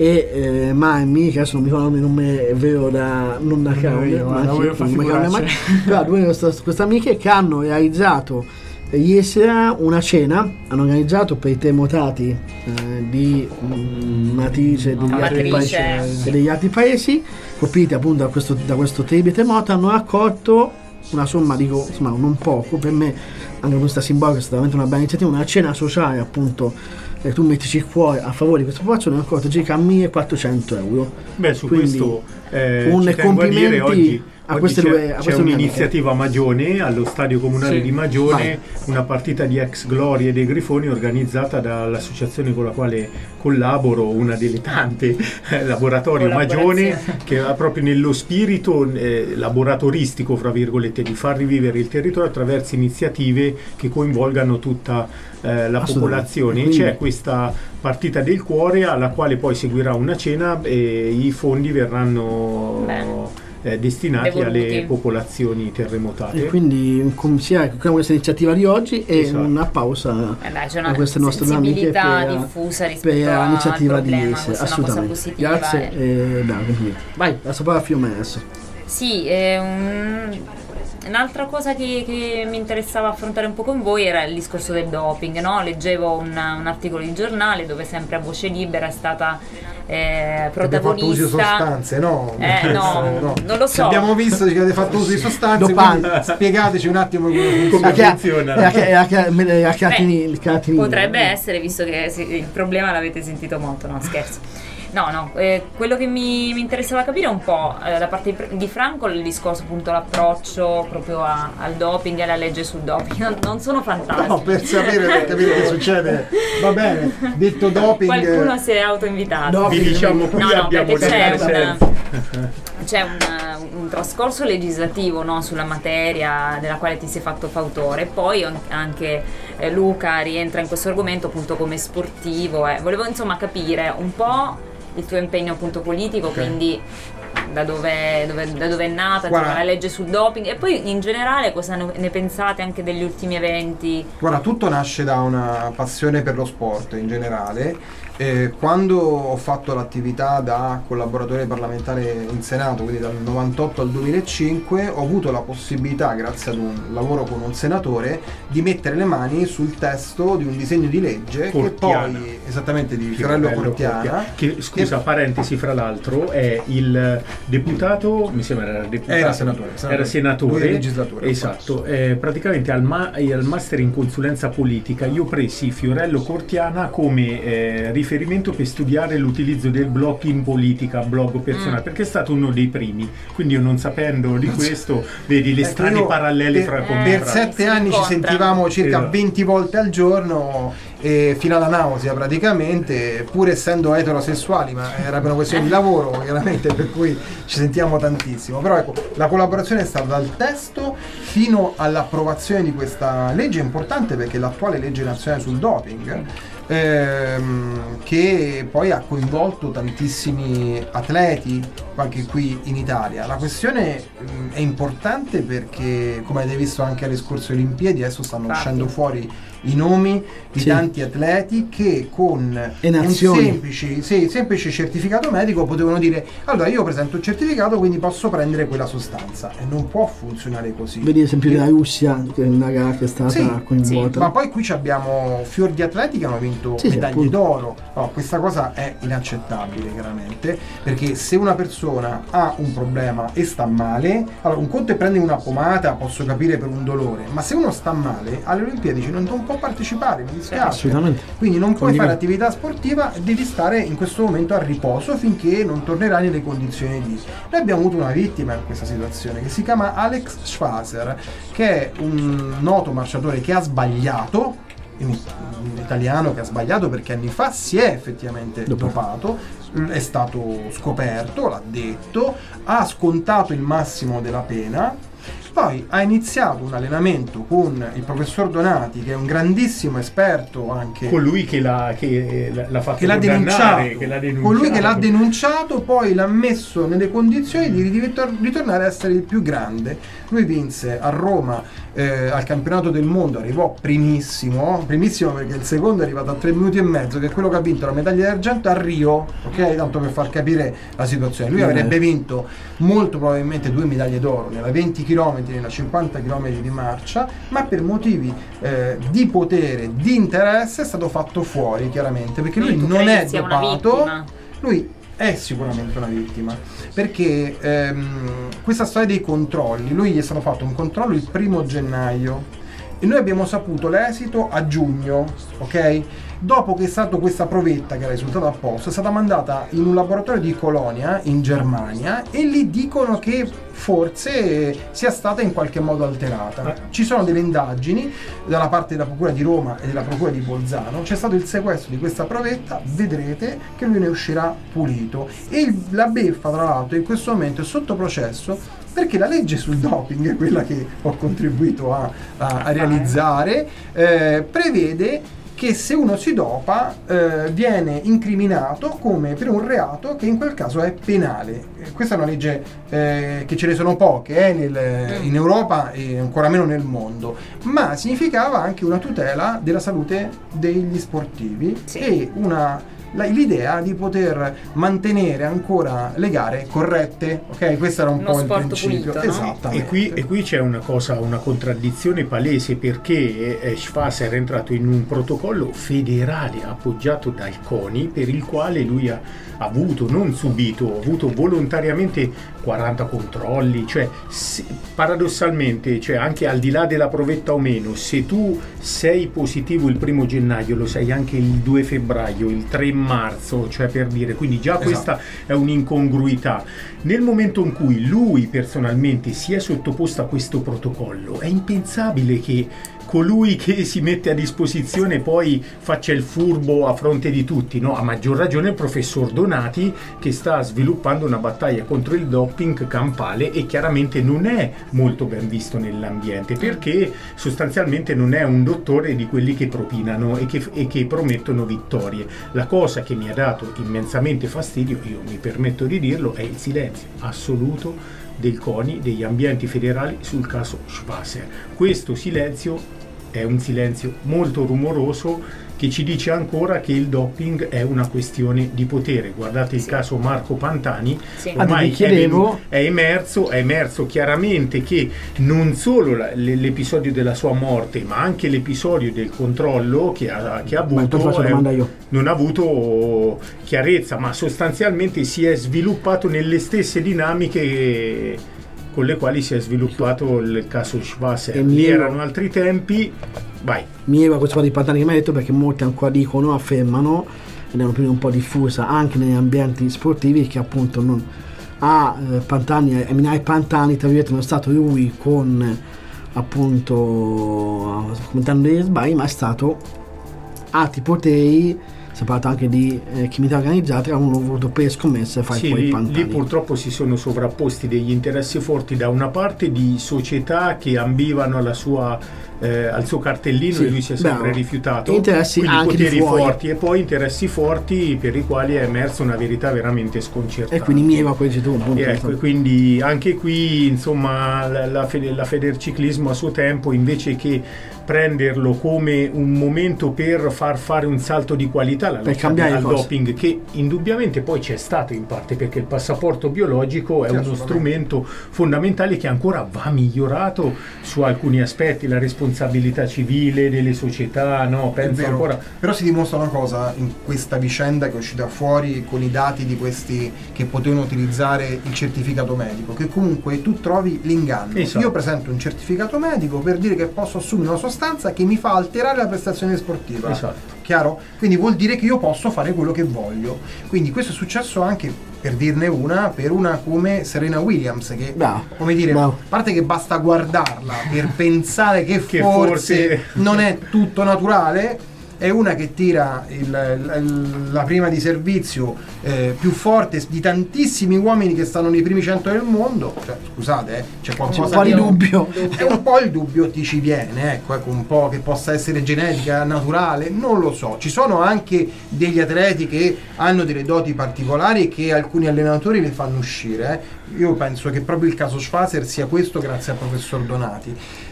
e Mammi, che adesso non mi ricordo il nome vero non da Caun, io, ma guarda, voglio anche- far non mi ricordo figuracce. mai. Però due queste amiche che hanno realizzato ieri sera una cena, hanno organizzato per i terremotati di Matrice degli altri paesi, Amatrice. e degli altri paesi colpiti appunto da questo terribile terremoto. Hanno raccolto una somma, dico insomma non poco, per me anche questa simbolica è stata veramente una bella iniziativa, una cena sociale appunto, tu mettici il cuore a favore di questa popolazione. Hanno raccolto circa 1.400 euro. Beh, su Quindi, questo un ci tengo a dire, complimenti a oggi queste c'è, due- a c'è queste due un'iniziativa a Magione, allo stadio comunale Sì. di Magione, una partita di ex Glorie dei Grifoni organizzata dall'associazione con la quale collaboro, una delle tante, Laboratorio Magione, che ha proprio nello spirito laboratoristico, fra virgolette, di far rivivere il territorio attraverso iniziative che coinvolgano tutta la popolazione. Quindi- C'è questa partita del cuore alla quale poi seguirà una cena e i fondi verranno destinati Devoluti. alle popolazioni terremotate. E quindi sia con questa iniziativa di oggi e Esatto. una pausa Dai, c'è a una queste nostre due amiche sensibilità per, diffusa per rispetto al l'iniziativa di problema, ieri sera. questa è una cosa Assolutamente. positiva. Grazie e bravo, complimenti. Vai, la parola a Fiume adesso. Sì, un'altra cosa che mi interessava affrontare un po' con voi era il discorso del doping, no? Leggevo un articolo di giornale dove sempre a voce libera è stata Avete fatto uso di protagonista. sostanze, no? No, non lo Se so. abbiamo visto che avete fatto uso di sostanze, Dopanti. quindi spiegateci un attimo come funziona. Come Era funziona? il Catini. Potrebbe essere, visto che il problema l'avete sentito molto, no scherzo. No, quello che mi interessava capire un po' da parte di Franco il discorso, appunto l'approccio proprio al doping e alla legge sul doping. Non sono fantastici. No, per sapere, per capire che succede. Va bene, detto doping. Qualcuno si è autoinvitato. Vi diciamo, qui No, abbiamo perché delle c'è riserve. c'è un trascorso legislativo, no, sulla materia della quale ti sei fatto fautore, poi anche Luca rientra in questo argomento appunto come sportivo. Volevo insomma capire un po' il tuo impegno appunto politico, quindi da dove è nata Guarda, la legge sul doping e poi in generale cosa ne pensate anche degli ultimi eventi. Guarda, tutto nasce da una passione per lo sport in generale. Quando ho fatto l'attività da collaboratore parlamentare in Senato, quindi dal 98 al 2005, ho avuto la possibilità, grazie ad un lavoro con un senatore, di mettere le mani sul testo di un disegno di legge Fortiana. che poi, esattamente di Fiorello Fortiana, che, scusa, parentesi, fra l'altro è il deputato, mi sembra era deputato, Era senatore. era senatore, Lui è legislatore. esatto. Praticamente al master in consulenza politica io presi Fiorello Cortiana come riferimento per studiare l'utilizzo del blog in politica, blog personale, perché è stato uno dei primi, quindi io non sapendo di questo, vedi le strane Io parallele fra per 7 anni ci sentivamo circa 20 volte al giorno, fino alla nausea praticamente, pur essendo eterosessuali, ma era per una questione di lavoro chiaramente, per cui ci sentiamo tantissimo. Però ecco, la collaborazione è stata dal testo fino all'approvazione di questa legge importante, perché l'attuale legge nazionale sul doping, che poi ha coinvolto tantissimi atleti anche qui in Italia. La questione è importante perché, come avete visto anche alle scorse Olimpiadi, adesso stanno uscendo fuori i nomi di tanti atleti che con un semplice certificato medico potevano dire: allora io presento il certificato, quindi posso prendere quella sostanza, e non può funzionare così. Vedi l'esempio della Russia, che è una gara che è stata coinvolta. Ma poi qui abbiamo fior di atleti che hanno vinto medaglie d'oro. No, questa cosa è inaccettabile chiaramente, perché se una persona ha un problema e sta male, allora un conto è prendere una pomata, posso capire, per un dolore, ma se uno sta male alle Olimpiadi non può partecipare, mi dispiace. Assolutamente. Quindi non puoi fare attività sportiva, devi stare in questo momento a riposo finché non tornerai nelle condizioni di. Noi abbiamo avuto una vittima in questa situazione che si chiama Alex Schwazer, che è un noto marciatore che ha sbagliato, un italiano che ha sbagliato perché anni fa si è effettivamente dopato, è stato scoperto, l'ha detto, ha scontato il massimo della pena. Poi ha iniziato un allenamento con il professor Donati, che è un grandissimo esperto, anche colui che l'ha fatto, che l'ha denunciato, colui che l'ha denunciato, poi l'ha messo nelle condizioni di ritornare a essere il più grande. Lui vinse a Roma al campionato del mondo, arrivò primissimo perché il secondo è arrivato a 3 minuti e mezzo, che è quello che ha vinto la medaglia d'argento a Rio, ok? Tanto per far capire la situazione. Lui avrebbe vinto molto probabilmente 2 medaglie d'oro nella 20 km, nella 50 km di marcia, ma per motivi di potere, di interesse, è stato fatto fuori chiaramente, perché lui non è dopato, lui è sicuramente una vittima, perché questa storia dei controlli, lui gli è stato fatto un controllo il 1° gennaio e noi abbiamo saputo l'esito a giugno, ok? Dopo che è stata questa provetta, che era risultata a posto, è stata mandata in un laboratorio di Colonia in Germania, e lì dicono che forse sia stata in qualche modo alterata. Ci sono delle indagini dalla parte della Procura di Roma e della Procura di Bolzano, c'è stato il sequestro di questa provetta, vedrete che lui ne uscirà pulito. E la beffa, tra l'altro, in questo momento è sotto processo perché la legge sul doping, quella che ho contribuito a realizzare, prevede che se uno si dopa viene incriminato come per un reato che in quel caso è penale. Questa è una legge che ce ne sono poche in Europa e ancora meno nel mondo, ma significava anche una tutela della salute degli sportivi e l'idea di poter mantenere ancora le gare corrette, ok? Questo era un po' il principio, pulito, no? Esattamente. E qui c'è una contraddizione palese, perché Schwazer è entrato in un protocollo federale appoggiato dal CONI, per il quale lui ha avuto volontariamente 40 controlli, cioè paradossalmente, cioè anche al di là della provetta o meno, se tu sei positivo il 1° gennaio lo sei anche il 2 febbraio, il 3 marzo, cioè, per dire, quindi già questa è un'incongruità. Nel momento in cui lui personalmente si è sottoposto a questo protocollo, è impensabile che colui che si mette a disposizione poi faccia il furbo a fronte di tutti, no? A maggior ragione il professor Donati, che sta sviluppando una battaglia contro il doping campale e chiaramente non è molto ben visto nell'ambiente, perché sostanzialmente non è un dottore di quelli che propinano e che promettono vittorie. La cosa che mi ha dato immensamente fastidio, io mi permetto di dirlo, è il silenzio assoluto del CONI, degli ambienti federali, sul caso Schwazer. Questo silenzio è un silenzio molto rumoroso che ci dice ancora che il doping è una questione di potere. Guardate il caso Marco Pantani, Sì. ormai chiedevo- è emerso chiaramente che non solo l'episodio della sua morte, ma anche l'episodio del controllo che ha poi avuto faccio la domanda io. non ha avuto chiarezza, ma sostanzialmente si è sviluppato nelle stesse dinamiche con le quali si è sviluppato il caso Schwarzer. E Lì mio- erano altri tempi. Vai. Mi leva questa cosa di Pantani che mi hai detto, perché molti ancora dicono, affermano, ed è un'opinione un po' diffusa anche negli ambienti sportivi, che appunto non Pantani, Eminai Pantani, tra virgolette, non è stato lui con appunto commentando degli sbagli, ma è stato altri poteri. Si è parlato anche di criminalità organizzata, che hanno voluto per scommesse fare Sì, poi lì Pantani. purtroppo si sono sovrapposti degli interessi forti, da una parte di società che ambivano al suo cartellino, Sì, e lui si è sempre bravo. rifiutato, E interessi quindi anche di poteri fuori. forti, e poi interessi forti per i quali è emersa una verità veramente sconcertante. E quindi mi leva quello che dici tu, appunto. E ecco, e quindi anche qui insomma la Federciclismo a suo tempo, invece che prenderlo come un momento per far fare un salto di qualità alla Per lotta cambiare al cose. doping, che indubbiamente poi c'è stato in parte, perché il passaporto biologico è Sì, uno assolutamente. strumento fondamentale che ancora va migliorato su alcuni aspetti, la responsabilità civile delle società, no? È Penso vero. ancora. Però si dimostra una cosa in questa vicenda che è uscita fuori con i dati di questi che potevano utilizzare il certificato medico, che comunque tu trovi l'inganno. Esatto. Io presento un certificato medico per dire che posso assumere una sostanza che mi fa alterare la prestazione sportiva. Esatto. Chiaro? Quindi vuol dire che io posso fare quello che voglio. Quindi questo è successo anche, per dirne una, per una come Serena Williams, che Bravo. come dire, Bravo. a parte che basta guardarla per pensare che Che forse forse- non è tutto naturale, è una che tira la prima di servizio più forte di tantissimi uomini che stanno nei primi 100 del mondo. Cioè, scusate, c'è qualcosa un po' di che dubbio. è un po' il dubbio ti ci viene, ecco, un po' che possa essere genetica, naturale, non lo so. Ci sono anche degli atleti che hanno delle doti particolari e che alcuni allenatori le fanno uscire. Io penso che proprio il caso Schwarzer sia questo, grazie al professor Donati.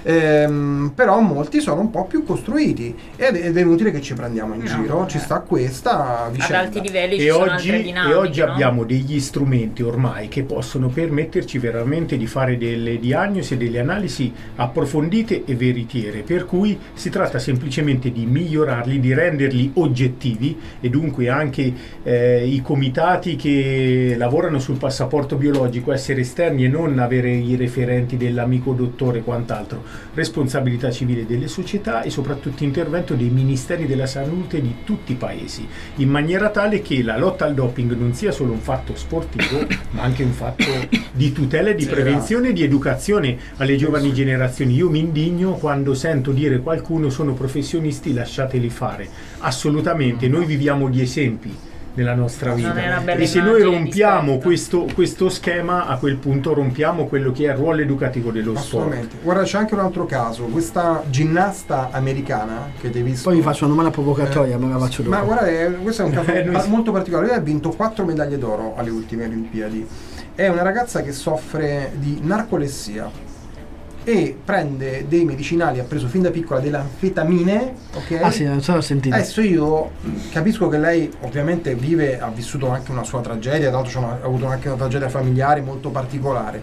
Però molti sono un po' più costruiti ed è inutile che ci prendiamo in giro, ci sta questa Ad vicenda. alti livelli ci E sono altre oggi, dinamiche, e oggi no? abbiamo degli strumenti ormai che possono permetterci veramente di fare delle diagnosi e delle analisi approfondite e veritiere, per cui si tratta semplicemente di migliorarli, di renderli oggettivi, e dunque anche i comitati che lavorano sul passaporto biologico essere esterni e non avere i referenti dell'amico dottore e quant'altro, responsabilità civile delle società e soprattutto intervento dei ministeri della salute di tutti i paesi, in maniera tale che la lotta al doping non sia solo un fatto sportivo ma anche un fatto di tutela e di prevenzione e di educazione alle giovani generazioni. Io mi indigno quando sento dire qualcuno sono professionisti, lasciateli fare. Assolutamente, noi viviamo di esempi nella nostra Non vita, è una bella e se noi immagine di rompiamo sport. questo schema, a quel punto rompiamo quello che è il ruolo educativo dello sport. Assolutamente. Guarda, c'è anche un altro caso, questa ginnasta americana che ti hai visto. Poi vi faccio una domanda provocatoria, ma la faccio dopo. Ma guarda, questo è un caso Noi- molto particolare. Lei ha vinto 4 medaglie d'oro alle ultime Olimpiadi. È una ragazza che soffre di narcolessia e prende dei medicinali, ha preso fin da piccola delle anfetamine, ok? Ah sì, non so, l'ho sentito. Adesso io capisco che lei ovviamente ha vissuto anche una sua tragedia, tra l'altro ha avuto anche una tragedia familiare molto particolare,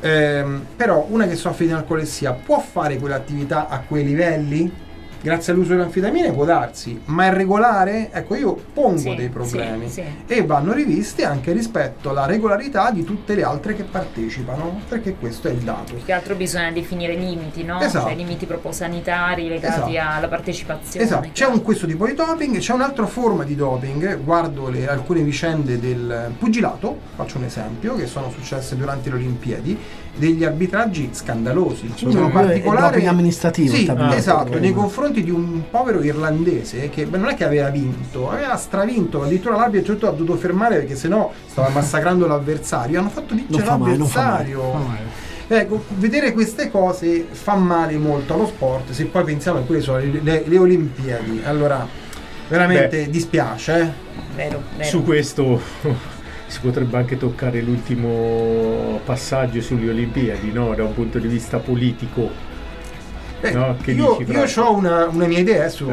però una che soffre di narcolessia può fare quell'attività a quei livelli? Grazie all'uso delle anfetamine può darsi, ma è regolare? Ecco, io pongo Sì, dei problemi sì, sì. e vanno rivisti anche rispetto alla regolarità di tutte le altre che partecipano, perché questo è il dato. Più che altro bisogna definire limiti, no? Esatto. Cioè limiti proprio sanitari legati Esatto. alla partecipazione. Esatto, c'è questo tipo di doping, c'è un'altra forma di doping, guardo alcune vicende del pugilato, faccio un esempio, che sono successe durante le Olimpiadi, degli arbitraggi scandalosi. Uno in È particolare doping amministrativo. sì, sta esatto, bene. nei confronti di un povero irlandese che non è che aveva vinto, aveva stravinto, addirittura l'arbitro ha dovuto fermare perché sennò stava massacrando l'avversario, hanno fatto vincere Non fa male, non fa male. l'avversario. Fa male. Ecco, vedere queste cose fa male molto allo sport, se poi pensiamo che quelle sono le Olimpiadi, allora veramente dispiace. Vero, vero. Su questo si potrebbe anche toccare l'ultimo passaggio sulle Olimpiadi, no? Da un punto di vista politico. No, che io dici, ho una mia idea adesso.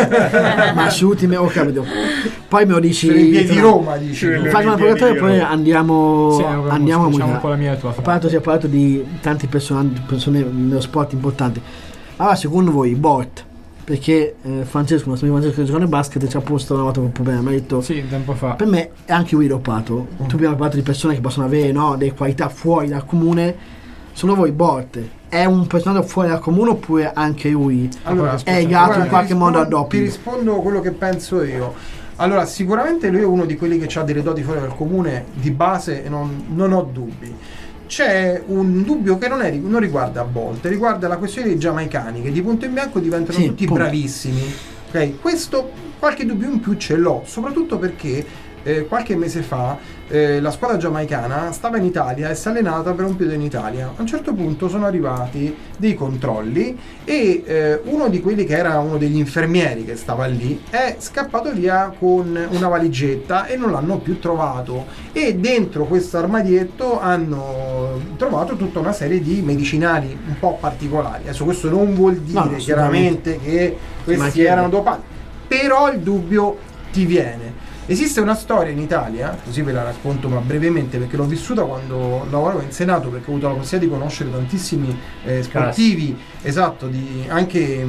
Ma su ultime, ho capito. Poi me lo dici. Sono in via di Roma, dici. Sì, Fai una provocatoria e poi andiamo Sì, a diciamo musica. un po' la mia e la tua. Si è parlato di tanti persone nello sport importanti. Allora, secondo voi, Bolt, perché Francesco, nostro amico Francesco che gioca nel basket, ci ha posto una volta un problema, mi ha detto, Sì, tempo fa. per me è anche lui dopato. Tu abbiamo parlato di persone che possono avere, no, delle qualità fuori dal comune. Secondo voi Bolt è un personaggio fuori dal comune oppure anche lui Allora, è legato in guarda, qualche modo al Ti doping? rispondo quello che penso io. Allora, sicuramente lui è uno di quelli che ha delle doti fuori dal comune di base e non ho dubbi. C'è un dubbio che non riguarda Bolt, riguarda la questione dei giamaicani che di punto in bianco diventano Sì, tutti punto. bravissimi. Ok, questo qualche dubbio in più ce l'ho, soprattutto perché qualche mese fa la squadra giamaicana stava in Italia e si è allenata per un periodo in Italia. A un certo punto sono arrivati dei controlli e uno di quelli che era uno degli infermieri che stava lì è scappato via con una valigetta e non l'hanno più trovato, e dentro questo armadietto hanno trovato tutta una serie di medicinali un po' particolari. Adesso questo non vuol dire No, chiaramente che questi erano dopati, però il dubbio ti viene. Esiste una storia in Italia, così ve la racconto ma brevemente perché l'ho vissuta quando lavoravo in Senato, perché ho avuto la possibilità di conoscere tantissimi sportivi, esatto, anche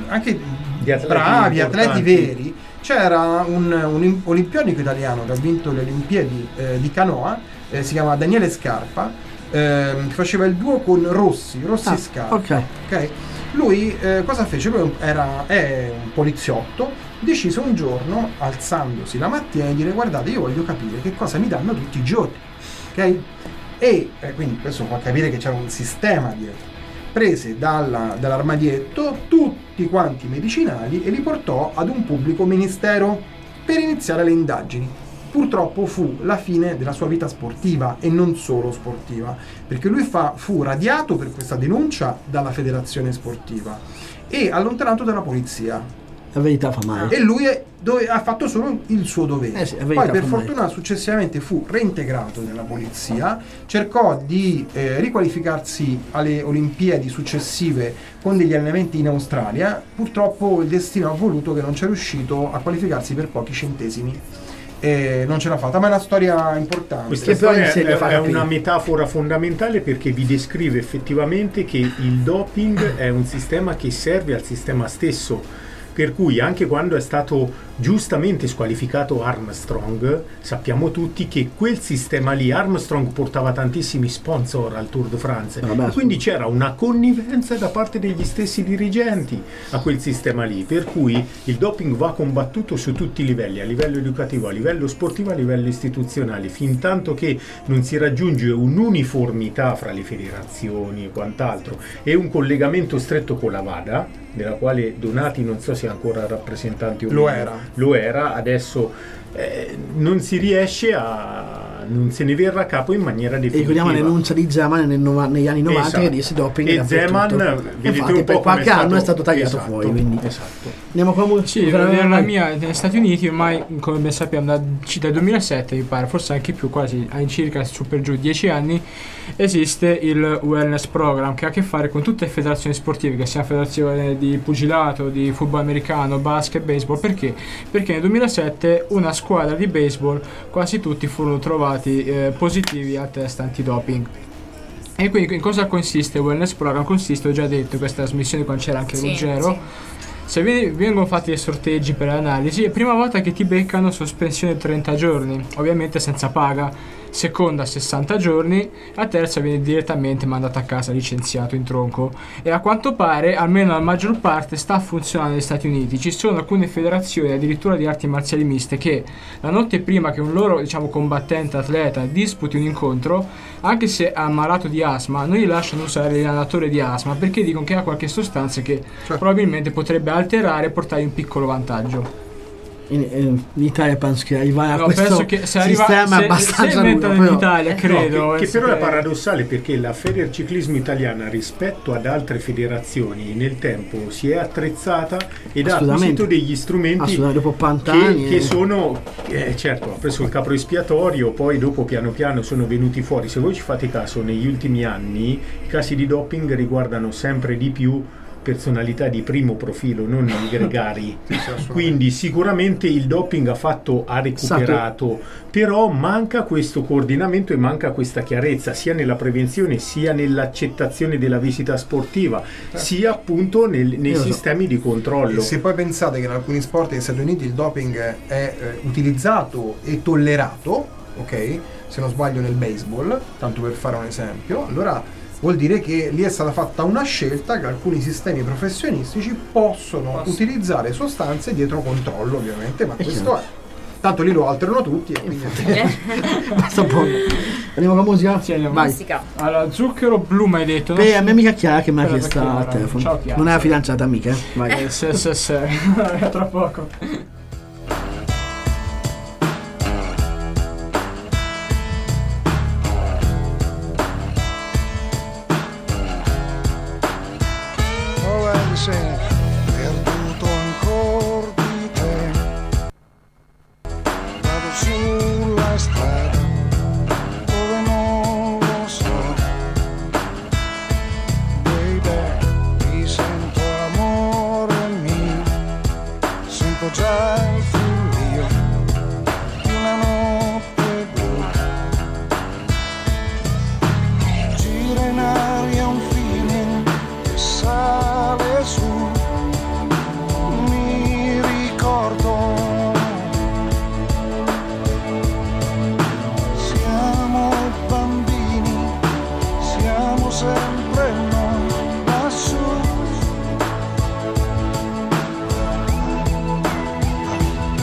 Di atleti bravi, atleti importanti. veri. C'era un olimpionico italiano che ha vinto le Olimpiadi di canoa, si chiama Daniele Scarpa, che faceva il duo con Rossi Scarpa. Ok. Lui cosa fece? Lui è un poliziotto, decise un giorno, alzandosi la mattina, di dire: guardate, io voglio capire che cosa mi danno tutti i giorni, ok? E quindi questo fa capire che c'era un sistema dietro. Prese dall'armadietto tutti quanti i medicinali e li portò ad un pubblico ministero per iniziare le indagini. Purtroppo fu la fine della sua vita sportiva, e non solo sportiva, perché lui fu radiato per questa denuncia dalla federazione sportiva e allontanato dalla polizia. La verità fa male. E lui ha fatto solo il suo dovere. Sì, la verità poi per fa male. fortuna successivamente fu reintegrato nella polizia, cercò di riqualificarsi alle Olimpiadi successive con degli allenamenti in Australia. Purtroppo il destino ha voluto che non sia riuscito a qualificarsi per pochi centesimi e non ce l'ha fatta, ma è una storia importante. Questa Che però storia insegna a far è capire. una metafora fondamentale perché vi descrive effettivamente che il doping è un sistema che serve al sistema stesso. Per cui anche quando è stato giustamente squalificato Armstrong, sappiamo tutti che quel sistema lì, Armstrong portava tantissimi sponsor al Tour de France, Vabbè, quindi c'era una connivenza da parte degli stessi dirigenti a quel sistema lì, per cui il doping va combattuto su tutti i livelli, a livello educativo, a livello sportivo, a livello istituzionale, fin tanto che non si raggiunge un'uniformità fra le federazioni e quant'altro e un collegamento stretto con la VADA, della quale Donati non so se è ancora rappresentante o lo era, adesso non si riesce non se ne verrà a capo in maniera E definitiva. ricordiamo l'enuncia di Zeman negli anni 90 Esatto. che disse doping e dappertutto. Zeman vedete Infatti, un po' per come qualche anno è stato tagliato esatto, fuori, quindi esatto. andiamo con la musica. Sì, devo dire la mia, negli Stati Uniti ormai, come ben sappiamo, dal 2007 mi pare, forse anche più, quasi all'incirca su per giù 10 anni, esiste il Wellness Program che ha a che fare con tutte le federazioni sportive, che sia federazione di pugilato, di football americano, basket, baseball. Perché? Perché nel 2007 una squadra di baseball, quasi tutti furono trovati positivi al test antidoping. E quindi in cosa consiste il Wellness Program? Consiste, ho già detto in questa trasmissione quando c'era anche Ruggero, se vengono fatti dei sorteggi per l'analisi, è prima volta che ti beccano sospensione 30 giorni, ovviamente senza paga, seconda 60 giorni, la terza viene direttamente mandata a casa, licenziato in tronco. E a quanto pare, almeno la maggior parte, sta funzionando negli Stati Uniti. Ci sono alcune federazioni addirittura di arti marziali miste che la notte prima che un loro, diciamo, combattente atleta disputi un incontro, anche se è ammalato di asma, non gli lasciano usare l'allenatore di asma, perché dicono che ha qualche sostanza che probabilmente potrebbe alterare e portargli un piccolo vantaggio. in Italia penso che arrivare a No, questo penso che se sistema se abbastanza inventano lungo, in però. Italia, credo. Che però è paradossale perché la Federciclismo italiana rispetto ad altre federazioni nel tempo si è attrezzata ed ha acquisito degli strumenti assolutamente, dopo 80 anni che sono certo, ha preso il capro espiatorio, poi dopo piano piano sono venuti fuori. Se voi ci fate caso, negli ultimi anni i casi di doping riguardano sempre di più personalità di primo profilo, non i gregari. Quindi sicuramente il doping ha recuperato, però manca questo coordinamento e manca questa chiarezza sia nella prevenzione sia nell'accettazione della visita sportiva, sia appunto nei sistemi di controllo. E se poi pensate che in alcuni sport negli Stati Uniti il doping è utilizzato e tollerato, ok? Se non sbaglio nel baseball, tanto per fare un esempio, allora vuol dire che lì è stata fatta una scelta che alcuni sistemi professionistici possono utilizzare sostanze dietro controllo, ovviamente, ma questo è. Tanto lì lo alterano tutti e quindi Basta un po'. Andiamo con la musica? Sì, andiamo. Vai. Musica. Allora, zucchero blu mi hai detto, no? Beh, a mia amica Chiara che mi ha Bella chiesto Chiara. al telefono. Ciao, Chiara. Non è la fidanzata amica, vai. Sì, tra poco. Vorrei se perduto ancora di te, vado sulla strada dove non lo so, baby, ti sento amore mio, sento già il figlio di una notte blu, gira in aria un feeling che sale su, mi ricordo, siamo bambini, siamo sempre noi lassù,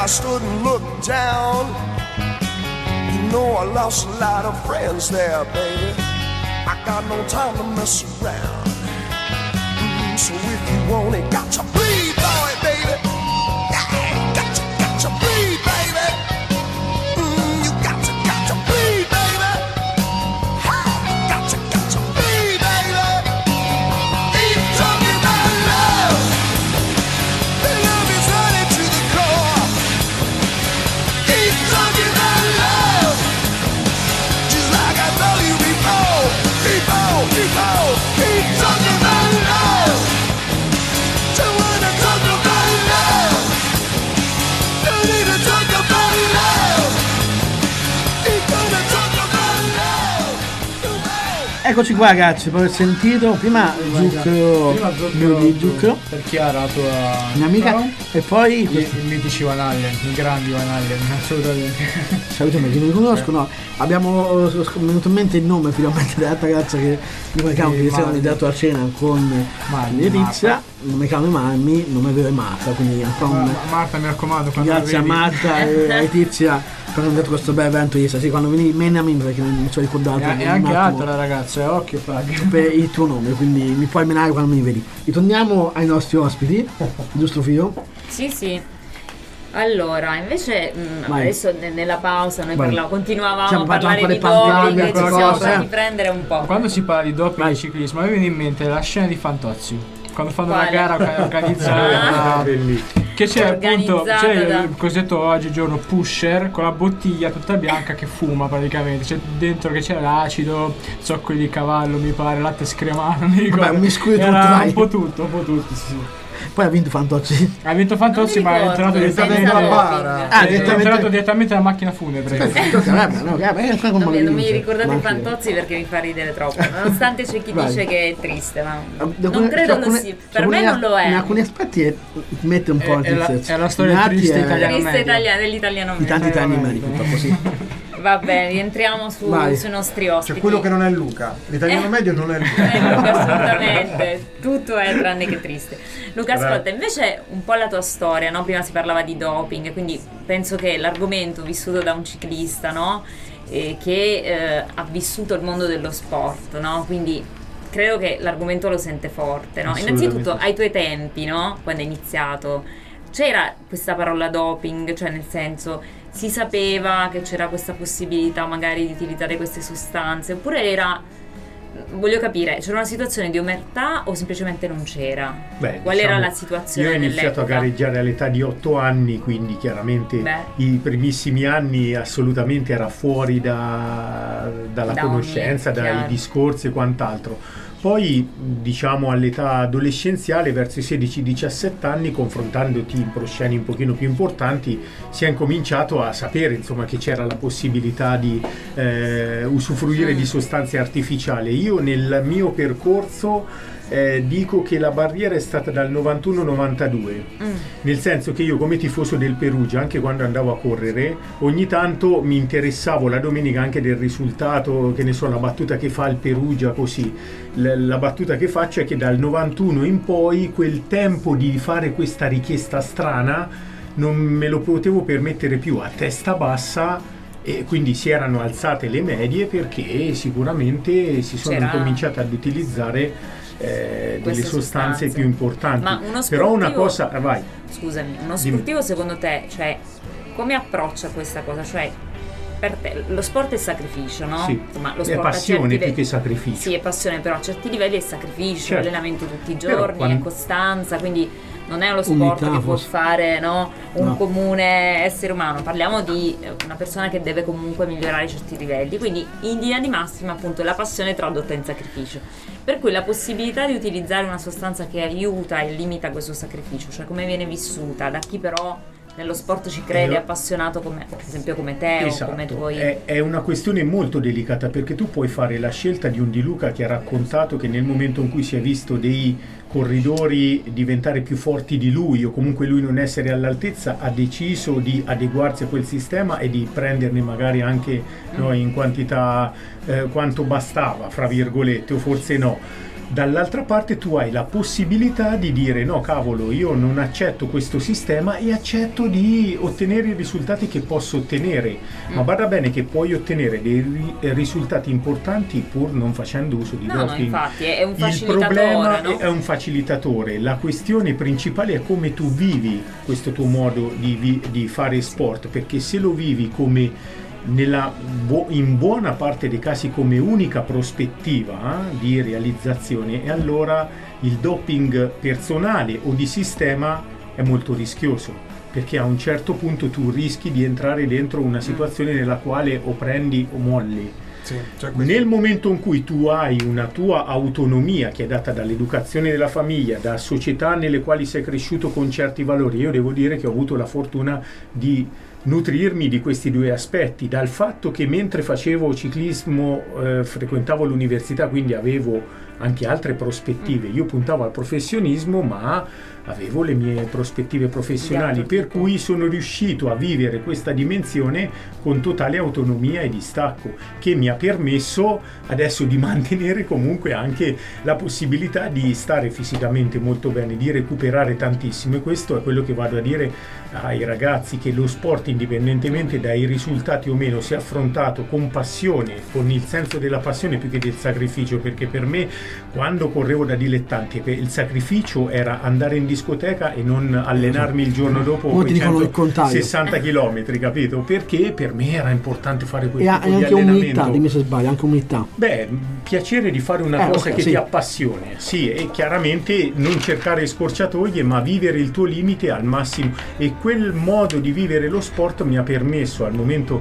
stood and looked down. You know I lost a lot of friends there, baby. I got no time to mess around. So if you want it, got to breathe, boy, baby. Yeah, got to breathe, baby. You got to breathe, baby. Got to breathe, baby. Keep talking about love. The love is running to the core. Keep talking about love. Just like I told you before. Keep on, keep talking about love. Don't wanna talk about love. Don't need to talk about love. Keep gonna talk about love. Eccoci qua ragazzi, per aver sentito prima Zucchero, di Zucchero, Per Chiara, la tua mia amica, no? e poi I mitici Van Allen, i grandi Van Allen, assolutamente. saluto me che non li conoscono. Abbiamo venuto in mente il nome finalmente dell'altra ragazza che mi chiamo che si era andato a cena con Letizia, non mi chiamo Mammi, nome vero è Marta, quindi ancora Marta, mi raccomando, quando grazie a vedi- Marta e a Letizia per aver dato questo bel evento ieri sera. Sì, quando venivi Menamin, perché non mi sono ricordato E anche altra la ragazza, occhio Fag. per il tuo nome, quindi mi puoi menare quando mi vedi. Ritorniamo ai nostri ospiti, giusto Fio? Sì. Allora, invece Vai. adesso nella pausa noi Vai. continuavamo Siamo a parlare parlando di un po' di doping, Pantani, ci quella siamo cosa, fatti prendere un po'. Quando si parla di doping Vai. e ciclismo, mi viene in mente la scena di Fantozzi. Quando fanno Quale? la gara organizzata, Bellissimo. che c'è appunto Organizzata c'è da- il cosiddetto oggigiorno pusher con la bottiglia tutta bianca che fuma praticamente. C'è dentro che c'era l'acido, zoccoli di cavallo, mi pare, latte scremato, non mi ricordo. Vabbè, un miscuglio Era tutto, dai. un po' tutto, sì. Poi ha vinto Fantozzi. Ha vinto Fantozzi, ma è entrato direttamente dalla senza bara. doping. Ah, è entrato direttamente nella macchina funebre. Non mi ricordate Fantozzi perché mi fa ridere troppo, nonostante c'è chi Vai. dice che è triste, ma non credo lo sia. Per me non lo In è. alcuni aspetti mette un po' la tristezza. è la storia In altri triste è- italiana. Triste medio. dell'italiano di tanti medio. italiani medi, purtroppo sì. Va bene, rientriamo Vai. sui nostri ospiti. C'è quello che non è Luca. L'italiano medio non è Luca. Assolutamente, tutto è tranne che triste. Luca, ascolta, invece un po' la tua storia, no? Prima si parlava di doping, quindi penso che l'argomento vissuto da un ciclista, no? Che ha vissuto il mondo dello sport, no? Quindi credo che l'argomento lo sente forte, no? Assolutamente. Innanzitutto ai tuoi tempi, no? Quando hai iniziato, c'era questa parola doping, cioè nel senso si sapeva che c'era questa possibilità magari di utilizzare queste sostanze, oppure era, voglio capire, c'era una situazione di omertà o semplicemente non c'era? Beh, Qual diciamo, era la situazione Io ho iniziato a nell'epoca? gareggiare all'età di 8 anni, quindi chiaramente Beh. i primissimi anni assolutamente era fuori dalla Da conoscenza, ogni- dai chiaro. discorsi e quant'altro. Poi, diciamo, all'età adolescenziale, verso i 16-17 anni, confrontandoti in prosceni un pochino più importanti, si è incominciato a sapere, insomma, che c'era la possibilità di usufruire di sostanze artificiali. Io nel mio percorso dico che la barriera è stata dal 91-92, nel senso che io come tifoso del Perugia, anche quando andavo a correre, ogni tanto mi interessavo la domenica anche del risultato, che ne so, la battuta che fa il Perugia, così. La battuta che faccio è che dal 91 in poi quel tempo di fare questa richiesta strana non me lo potevo permettere più, a testa bassa, e quindi si erano alzate le medie perché sicuramente si sono C'era- incominciate ad utilizzare delle Queste sostanze sostanze. più importanti. Ma uno Però una sportivo- cosa, vai. Scusami, uno Dimmi. sportivo secondo te, cioè, come approccia questa cosa? Cioè, per te lo sport è sacrificio, no? Sì. Insomma, lo È sport a passione certi più livelli- che sacrificio. Sì, è passione, però a certi livelli è sacrificio, Certo. allenamento tutti i Però giorni, quando- è costanza, quindi non è lo sport Umiltà, che può forse. fare, no? Un No. comune essere umano. Parliamo di una persona che deve comunque migliorare certi livelli, quindi in linea di massima appunto la passione tradotta in sacrificio. Per cui la possibilità di utilizzare una sostanza che aiuta e limita questo sacrificio, cioè come viene vissuta da chi però nello sport ci crede, è appassionato come, per esempio come te o come Esatto, tuoi... è una questione molto delicata, perché tu puoi fare la scelta di un Di Luca che ha raccontato che nel momento in cui si è visto dei corridori diventare più forti di lui, o comunque lui non essere all'altezza, ha deciso di adeguarsi a quel sistema e di prenderne magari anche, no, in quantità quanto bastava, fra virgolette, o forse no. Dall'altra parte tu hai la possibilità di dire no cavolo, io non accetto questo sistema e accetto di ottenere i risultati che posso ottenere, ma bada bene che puoi ottenere dei risultati importanti pur non facendo uso di No, doping. infatti è un Il facilitatore, problema no? è un facilitatore, la questione principale è come tu vivi questo tuo modo di fare sport, perché se lo vivi come in buona parte dei casi come unica prospettiva di realizzazione, e allora il doping personale o di sistema è molto rischioso, perché a un certo punto tu rischi di entrare dentro una situazione nella quale o prendi o molli. Sì, cioè questo. Nel momento in cui tu hai una tua autonomia che è data dall'educazione della famiglia, da società nelle quali sei cresciuto con certi valori, io devo dire che ho avuto la fortuna di nutrirmi di questi due aspetti, dal fatto che mentre facevo ciclismo frequentavo l'università, quindi avevo anche altre prospettive. Io puntavo al professionismo, ma avevo le mie prospettive professionali, per cui sono riuscito a vivere questa dimensione con totale autonomia e distacco, che mi ha permesso adesso di mantenere comunque anche la possibilità di stare fisicamente molto bene, di recuperare tantissimo. E questo è quello che vado a dire ai ragazzi, che lo sport, indipendentemente dai risultati o meno, se affrontato con passione, con il senso della passione più che del sacrificio, perché per me, quando correvo da dilettante, il sacrificio era andare in discoteca e non allenarmi il giorno dopo Molti dicono il quei contrario. 60 km, capito? Perché per me era importante fare quel E tipo di anche umiltà, allenamento. dimmi se sbaglio, anche umiltà. Beh, piacere di fare una cosa ok, che sì. ti appassione, sì, e chiaramente non cercare scorciatoie, ma vivere il tuo limite al massimo. E quel modo di vivere lo sport mi ha permesso, al momento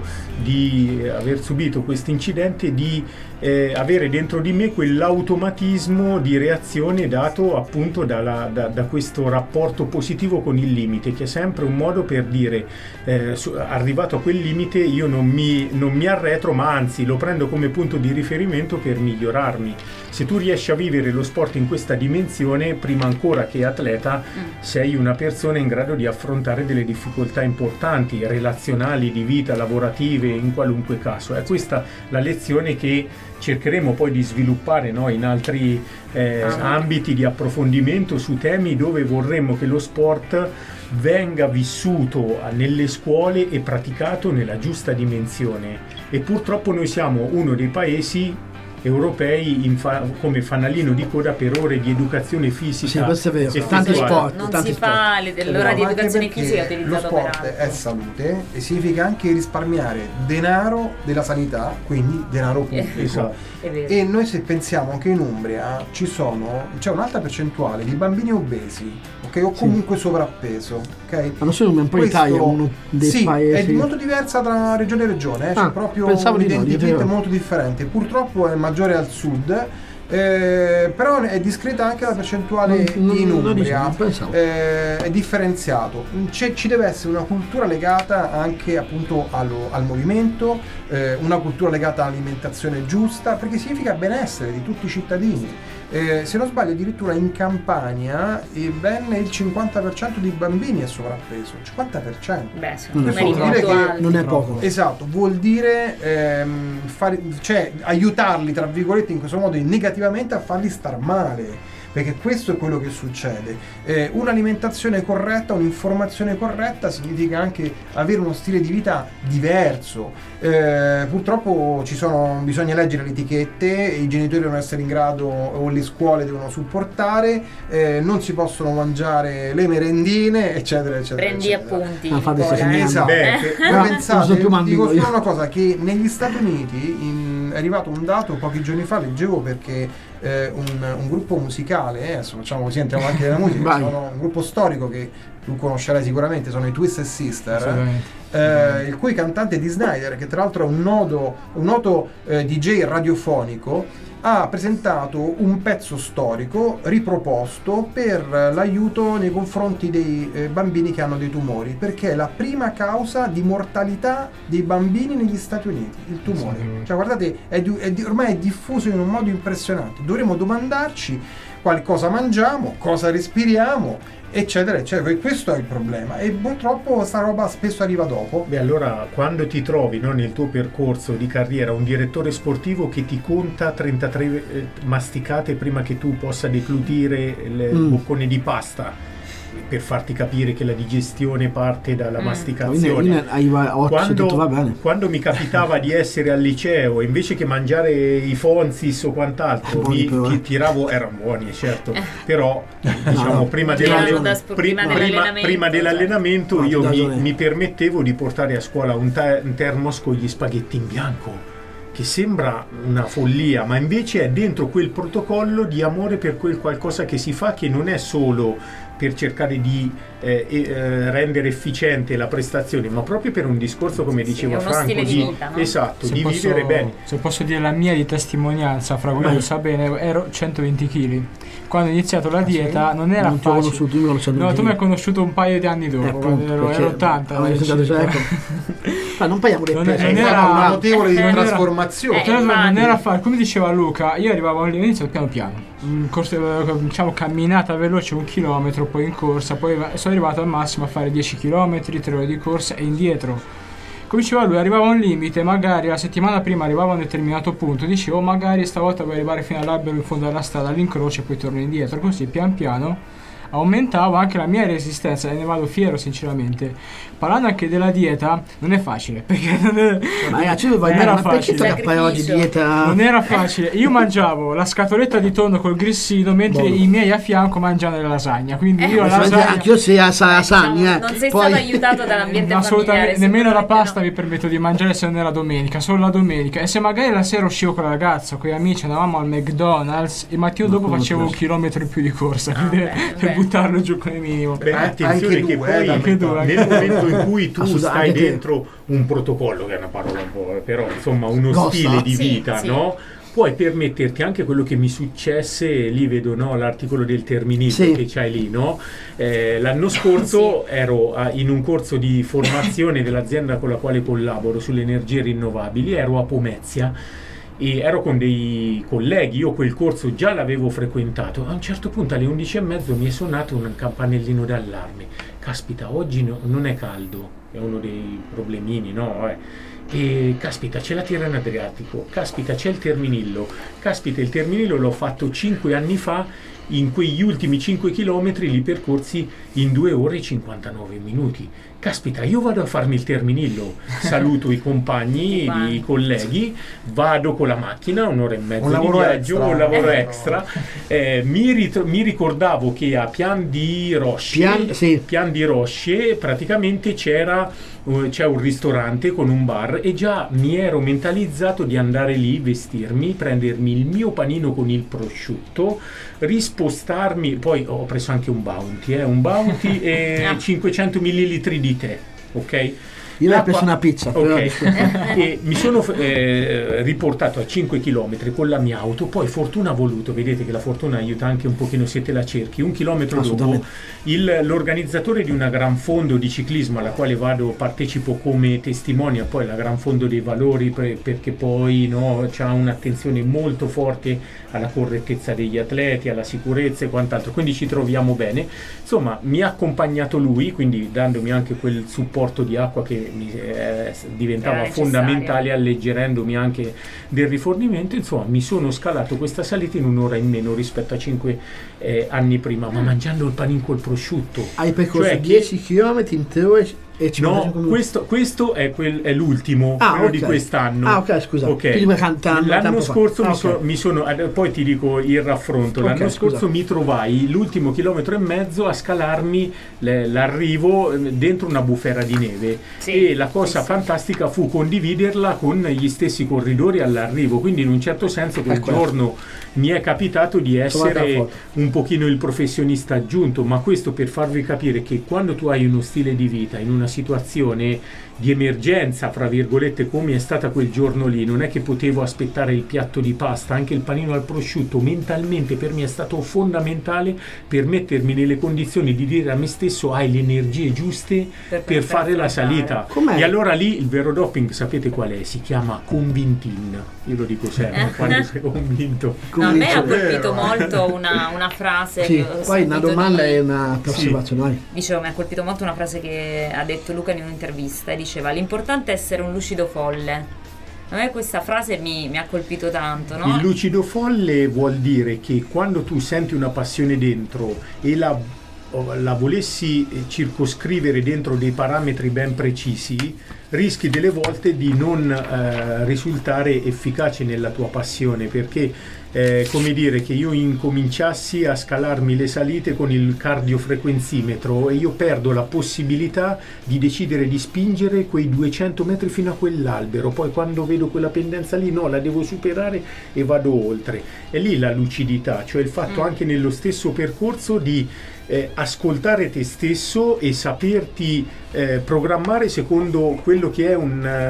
di aver subito questo incidente, di avere dentro di me quell'automatismo di reazione dato appunto da questo rapporto positivo con il limite, che è sempre un modo per dire arrivato a quel limite io non mi arretro, ma anzi lo prendo come punto di riferimento per migliorarmi. Se tu riesci a vivere lo sport in questa dimensione, prima ancora che atleta, sei una persona in grado di affrontare delle difficoltà importanti, relazionali, di vita, lavorative, in qualunque caso. È questa la lezione che cercheremo poi di sviluppare in altri ambiti di approfondimento su temi dove vorremmo che lo sport venga vissuto nelle scuole e praticato nella giusta dimensione. E purtroppo noi siamo uno dei paesi europei come fanalino di coda per ore di educazione fisica. Sì, questo è vero. effettuate. Tanti sport. Non tanti si fa l'ora di Ma anche educazione perché fisica utilizzato lo per sport altro. è salute e significa anche risparmiare denaro della sanità, quindi denaro pubblico. Esatto. È vero. E noi, se pensiamo che in Umbria c'è un'alta percentuale di bambini obesi, ok, o comunque sovrappeso, ok? Ma non solo, ma un po' Questo- l'Italia è uno dei sì, paesi. è molto diversa tra regione e regione, c'è proprio pensavo di no, un'identità di vero. molto differente. Purtroppo è maggiore al sud, però è discreta anche la percentuale in non Umbria. non pensavo. È differenziato. Ci deve essere una cultura legata anche appunto al movimento, una cultura legata all'alimentazione giusta, perché significa benessere di tutti i cittadini. Se non sbaglio, addirittura in Campania ben il 50% di bambini è sovrappeso. 50%. Beh, secondo me Non è è molto poco. alto. Non è poco. Esatto, vuol dire aiutarli, tra virgolette, in questo modo negativamente a farli star male, perché questo è quello che succede. Un'alimentazione corretta, un'informazione corretta significa anche avere uno stile di vita diverso. Purtroppo bisogna leggere le etichette, i genitori devono essere in grado, o le scuole devono supportare, non si possono mangiare le merendine, eccetera eccetera. Prendi eccetera. appunti. Ah, fate Nicola, segnali. Esatto. Beh, Voi non pensate, so più mandino dico io. solo una cosa, che negli Stati Uniti è arrivato un dato pochi giorni fa, leggevo, perché un gruppo musicale, adesso facciamo così, entriamo anche nella musica, Vai. sono un gruppo storico che tu conoscerai sicuramente, sono i Twisted Sister, Assolutamente. il cui cantante Dee Snider, che tra l'altro è un noto DJ radiofonico, ha presentato un pezzo storico riproposto per l'aiuto nei confronti dei bambini che hanno dei tumori, perché è la prima causa di mortalità dei bambini negli Stati Uniti, il tumore. Sì. Cioè, guardate, ormai è diffuso in un modo impressionante. Dovremmo domandarci cosa mangiamo, cosa respiriamo, eccetera eccetera. E questo è il problema, e purtroppo sta roba spesso arriva dopo. Beh, allora quando ti trovi, no, nel tuo percorso di carriera un direttore sportivo che ti conta 33 masticate prima che tu possa deglutire il boccone di pasta, per farti capire che la digestione parte dalla masticazione. Quando mi capitava di essere al liceo, invece che mangiare i Fonzis o quant'altro, tiravo, erano buoni certo, però diciamo prima dell'allenamento io mi permettevo di portare a scuola un termos con gli spaghetti in bianco, che sembra una follia, ma invece è dentro quel protocollo di amore per quel qualcosa che si fa, che non è solo per cercare di rendere efficiente la prestazione, ma proprio per un discorso, come diceva Franco, di vita, no? Esatto, di vivere bene. Se posso dire la mia di testimonianza, Fra quello sa bene, ero 120 kg. Quando ho iniziato la dieta non era facile. No, tu mi hai conosciuto un paio di anni dopo, quando ero 80. Ma non parliamo del peso, non era una notevole di trasformazione. Non era facile, come diceva Luca, io arrivavo all'inizio piano piano. Diciamo camminata veloce 1 chilometro, poi in corsa, poi sono arrivato al massimo a fare 10 km, 3 ore di corsa e indietro. Come diceva lui, arrivava a un limite, magari la settimana prima arrivava a un determinato punto, dicevo magari stavolta vuoi arrivare fino all'albero in fondo alla strada, all'incrocio, e poi torno indietro, così pian piano aumentavo anche la mia resistenza, e ne vado fiero sinceramente. Parlando anche della dieta, non è facile, perché non era facile. Io mangiavo la scatoletta di tonno col grissino, mentre i miei a fianco mangiano le lasagne, quindi io la lasagna, anch'io sei lasagne, non sei stato aiutato dall'ambiente assolutamente familiare, nemmeno la pasta mi permetto di mangiare se non è la domenica, solo la domenica. E se magari la sera uscivo con la ragazza, con gli amici, andavamo al McDonald's, il mattino dopo facevo 1 chilometro in più di corsa, per buttarlo giù come minimo. Beh, attenzione che poi nel momento in cui tu stai dentro un protocollo, che è una parola un po', però insomma uno stile di vita, no? Puoi permetterti anche quello che mi successe, lì vedo, no, l'articolo del Terminillo che c'hai lì, no? L'anno scorso ero in un corso di formazione dell'azienda con la quale collaboro sulle energie rinnovabili, ero a Pomezia e ero con dei colleghi. Io quel corso già l'avevo frequentato. A un certo punto alle 11:30 mi è suonato un campanellino d'allarme. Caspita, oggi non è caldo, è uno dei problemini, no? E caspita, c'è la Tirreno Adriatico, caspita, c'è il Terminillo, caspita, il Terminillo l'ho fatto 5 anni fa, in quegli ultimi 5 chilometri li percorsi in 2 ore e 59 minuti. Caspita, io vado a farmi il Terminillo, saluto i compagni, i colleghi, vado con la macchina, 1 ora e mezza di viaggio, un lavoro extra. Mi ricordavo che a Pian di Rosce praticamente c'è un ristorante con un bar, e già mi ero mentalizzato di andare lì, vestirmi, prendermi il mio panino con il prosciutto, rispostarmi. Poi ho preso anche un Bounty e 500 millilitri di tè, ok? Io ho preso una pizza, e mi sono riportato a 5 km con la mia auto. Poi fortuna ha voluto, vedete che la fortuna aiuta anche un pochino se te la cerchi. 1 chilometro dopo l'organizzatore di una Gran Fondo di ciclismo alla quale partecipo come testimone, poi la Gran Fondo dei Valori, perché poi c'ha un'attenzione molto forte alla correttezza degli atleti, alla sicurezza e quant'altro, quindi ci troviamo bene. Insomma, mi ha accompagnato lui, quindi dandomi anche quel supporto di acqua che mi diventava fondamentale, alleggerendomi anche del rifornimento. Insomma, mi sono scalato questa salita in 1 ora in meno rispetto a 5 anni prima, ma mangiando il panino col prosciutto. Hai percorso 10 km in 3 ore e 55 minuti. Questo è l'ultimo, quello di quest'anno. Ok, scusa. L'anno scorso mi sono poi ti dico il raffronto. L'anno scorso mi trovai l'ultimo 1,5 chilometri a scalarmi l'arrivo dentro una bufera di neve, e la cosa fantastica fu condividerla con gli stessi corridori all'arrivo, quindi in un certo senso quel giorno mi è capitato di essere un pochino il professionista aggiunto, ma questo per farvi capire che quando tu hai uno stile di vita in una una situazione di emergenza, fra virgolette, come è stata quel giorno lì, non è che potevo aspettare il piatto di pasta, anche il panino al prosciutto mentalmente per me è stato fondamentale per mettermi nelle condizioni di dire a me stesso hai le energie giuste per fare la salita. Com'è? E allora lì il vero doping sapete qual è? Si chiama convintin, io lo dico sempre, quando sei convinto. No, a me ha colpito molto una frase Sì, che ho poi una sentito domanda di- e una osservazione. Dicevo, mi ha colpito molto una frase che ha detto Luca in un'intervista e diceva l'importante è essere un lucido folle. A me questa frase mi ha colpito tanto, no? Il lucido folle vuol dire che quando tu senti una passione dentro e la volessi circoscrivere dentro dei parametri ben precisi, rischi delle volte di non risultare efficace nella tua passione, perché come dire che io incominciassi a scalarmi le salite con il cardiofrequenzimetro e io perdo la possibilità di decidere di spingere quei 200 metri fino a quell'albero, poi quando vedo quella pendenza lì no, la devo superare e vado oltre. È lì la lucidità, cioè il fatto anche nello stesso percorso di ascoltare te stesso e saperti programmare secondo quello che è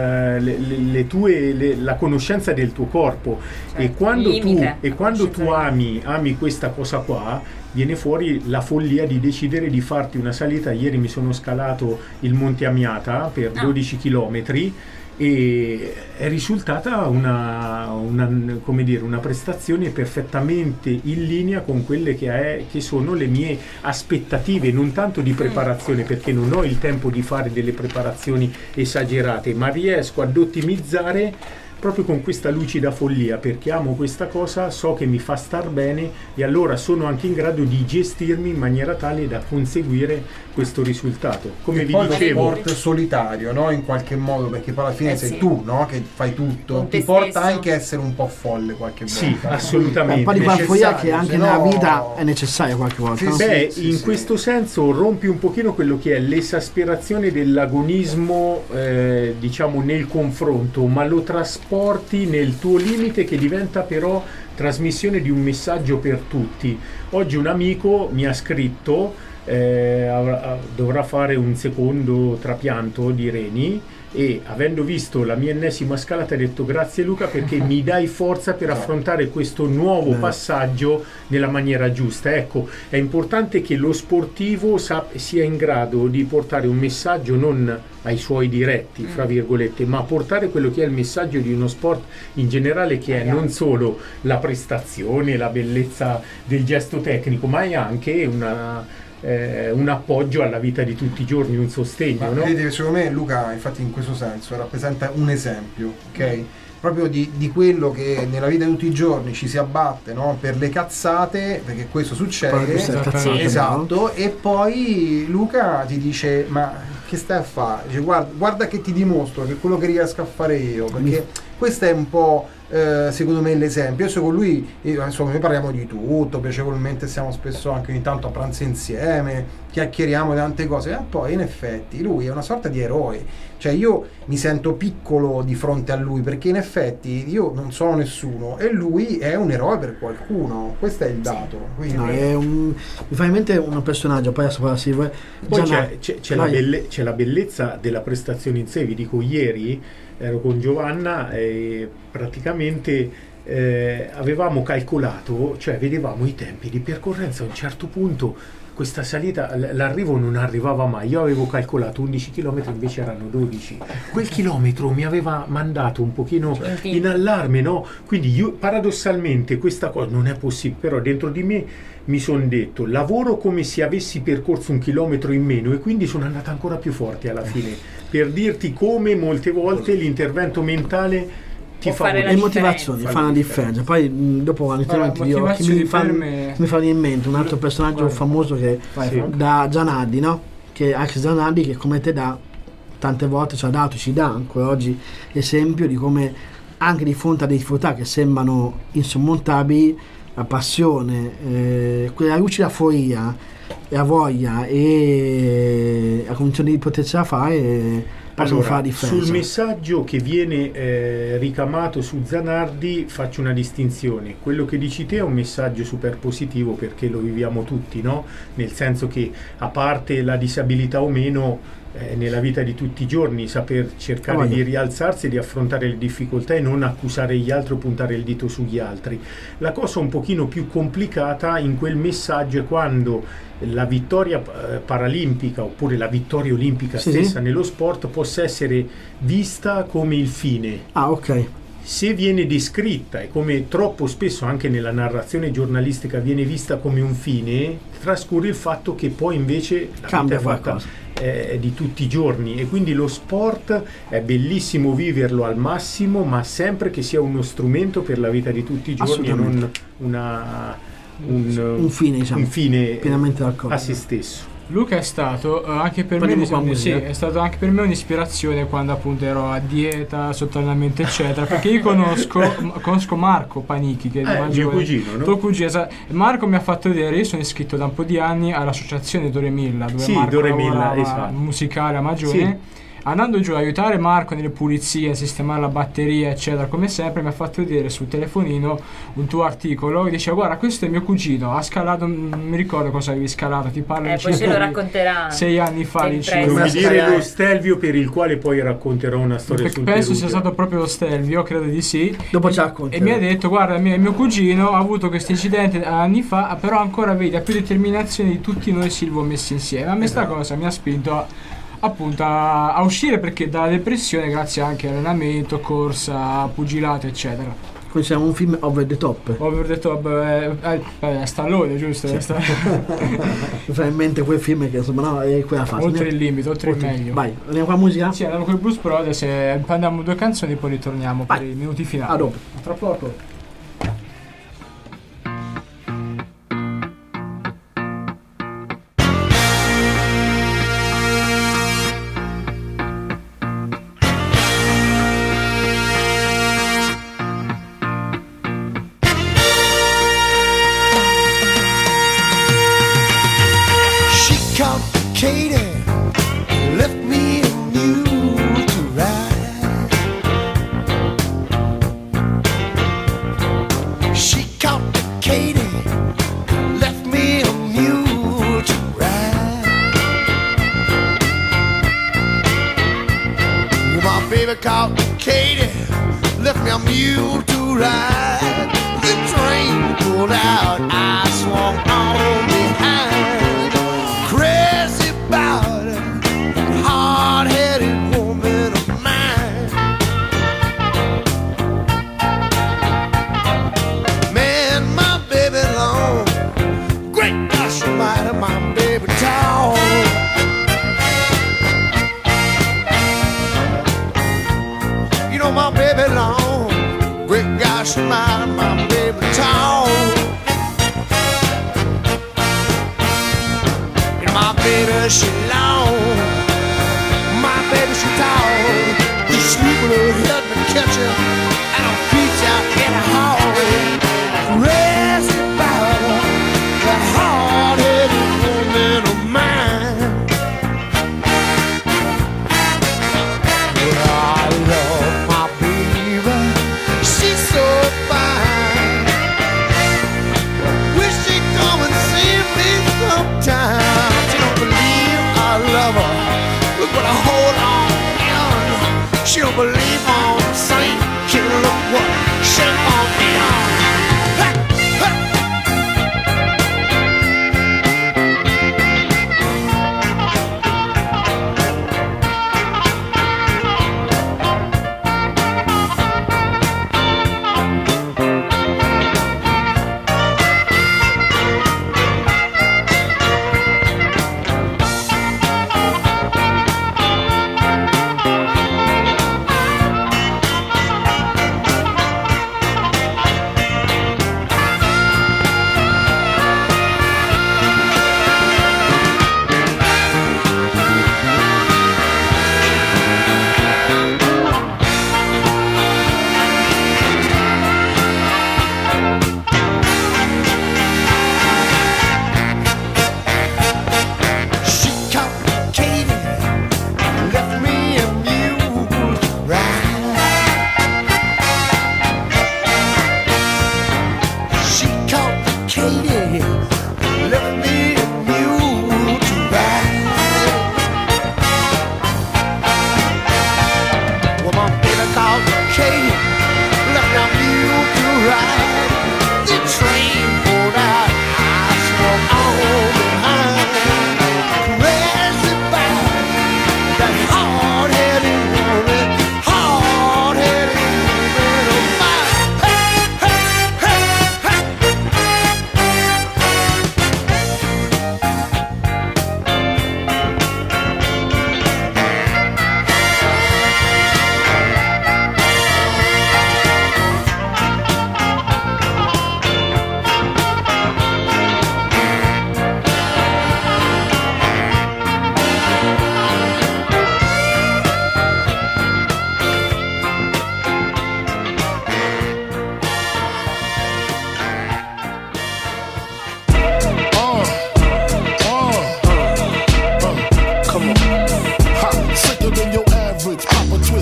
la conoscenza del tuo corpo. E quando tu ami questa cosa qua, viene fuori la follia di decidere di farti una salita. Ieri mi sono scalato il Monte Amiata per 12 chilometri e è risultata una prestazione perfettamente in linea con quelle che sono le mie aspettative, non tanto di preparazione, perché non ho il tempo di fare delle preparazioni esagerate, ma riesco ad ottimizzare proprio con questa lucida follia, perché amo questa cosa, so che mi fa star bene e allora sono anche in grado di gestirmi in maniera tale da conseguire questo risultato. Come vi poi dicevo, lo sport solitario, no? In qualche modo, perché poi alla fine sei sì. tu, no? Che fai tutto, Con ti te porta stesso. anche a essere un po' folle qualche volta. sì, assolutamente. Un po' di follia che anche se no- nella vita è necessaria qualche volta. Sì, no? sì. Beh, in questo senso rompi un pochino quello che è l'esasperazione dell'agonismo, diciamo, nel confronto, ma lo trasporti nel tuo limite che diventa però trasmissione di un messaggio per tutti. Oggi un amico mi ha scritto, dovrà fare un secondo trapianto di reni e avendo visto la mia ennesima scalata ha detto grazie Luca perché mi dai forza per affrontare questo nuovo passaggio nella maniera giusta. Ecco, è importante che lo sportivo sia in grado di portare un messaggio non ai suoi diretti, fra virgolette, ma portare quello che è il messaggio di uno sport in generale, che è non solo la prestazione, la bellezza del gesto tecnico, ma è anche un appoggio alla vita di tutti i giorni, un sostegno, no? Vedete, secondo me Luca infatti in questo senso rappresenta un esempio, ok? Proprio di quello che nella vita di tutti i giorni ci si abbatte, no? Per le cazzate, perché questo Poi succede, queste cazzate, esatto, e poi Luca ti dice ma che stai a fare? Dice, guarda che ti dimostro che è quello che riesco a fare io, perché questo è un po' secondo me l'esempio. Adesso con lui insomma noi parliamo di tutto, piacevolmente siamo spesso anche ogni tanto a pranzo insieme, chiacchieriamo di tante cose, e poi in effetti lui è una sorta di eroe, cioè io mi sento piccolo di fronte a lui perché in effetti io non sono nessuno e lui è un eroe per qualcuno, questo è il dato. Quindi No, mi fa in mente un personaggio, poi adesso parla Silvio. Poi c'è la bellezza della prestazione in sé. Vi dico, ieri ero con Giovanna e praticamente avevamo calcolato, cioè vedevamo i tempi di percorrenza. A un certo punto questa salita, l'arrivo non arrivava mai. Io avevo calcolato 11 km, invece erano 12. Quel chilometro mi aveva mandato un pochino in allarme, no? Quindi io paradossalmente questa cosa non è possibile, però dentro di me mi sono detto lavoro come se avessi percorso un chilometro in meno e quindi sono andata ancora più forte alla fine, per dirti come molte volte l'intervento mentale ti fa fare la Le motivazioni differenza. fanno la differenza. Poi dopo all'intervento motivazioni mi fa ferme. venire in mente un altro personaggio famoso che da Zanardi, no? Che anche Zanardi, che come te dà tante volte, ci ha dato, ci dà ancora oggi esempio di come anche di fronte a delle difficoltà che sembrano insormontabili, la passione, quella lucida follia e la voglia e la convinzione di potercela fare possono fare la differenza. Sul messaggio che viene ricamato su Zanardi faccio una distinzione. Quello che dici te è un messaggio super positivo perché lo viviamo tutti, no? Nel senso che a parte la disabilità o meno nella vita di tutti i giorni, saper cercare di rialzarsi, di affrontare le difficoltà e non accusare gli altri o puntare il dito sugli altri. La cosa un pochino più complicata in quel messaggio è quando la vittoria paralimpica oppure la vittoria olimpica stessa nello sport possa essere vista come il fine. Ah, ok. Se viene descritta e come troppo spesso anche nella narrazione giornalistica viene vista come un fine, trascura il fatto che poi invece la cambia vita è fatta di tutti i giorni, e quindi lo sport è bellissimo viverlo al massimo, ma sempre che sia uno strumento per la vita di tutti i giorni e non un fine, diciamo, un fine pienamente d'accordo a se stesso. Luca è stato anche per me è stato anche per me un'ispirazione quando appunto ero a dieta, sotto allenamento eccetera, perché io conosco Marco Panichi, che è mio cugino, no? Tuo cugino. Marco mi ha fatto vedere, io sono iscritto da un po' di anni all'associazione Doremilla, dove Marco lavorava musicale a Magione. Andando giù a aiutare Marco nelle pulizie, a sistemare la batteria eccetera, come sempre mi ha fatto vedere sul telefonino un tuo articolo che diceva: guarda, questo è mio cugino, ha scalato, non mi ricordo cosa avevi scalato, ti parlo di poi ce lo racconterà 6 anni fa come dire lo Stelvio, per il quale poi racconterò una storia sul penso sia stato proprio lo Stelvio, credo di sì. Dopo ci racconterò. E mi ha detto: guarda, mio cugino ha avuto questo incidente anni fa, però ancora vedi, ha più determinazione di tutti noi Silvo messi insieme. A me sta cosa mi ha spinto appunto a uscire, perché dalla depressione, grazie anche all'allenamento, corsa, pugilato eccetera. Quindi c'è un film Over the Top. Over the Top Stallone, giusto? Sì. Mi fa in mente quel film che insomma no, è quella fase. Oltre il limite, oltre il meglio. Vai, andiamo con la musica? Sì, andiamo con i Blues Brothers e andiamo 2 canzoni, poi ritorniamo per i minuti finali. A dopo. Tra poco.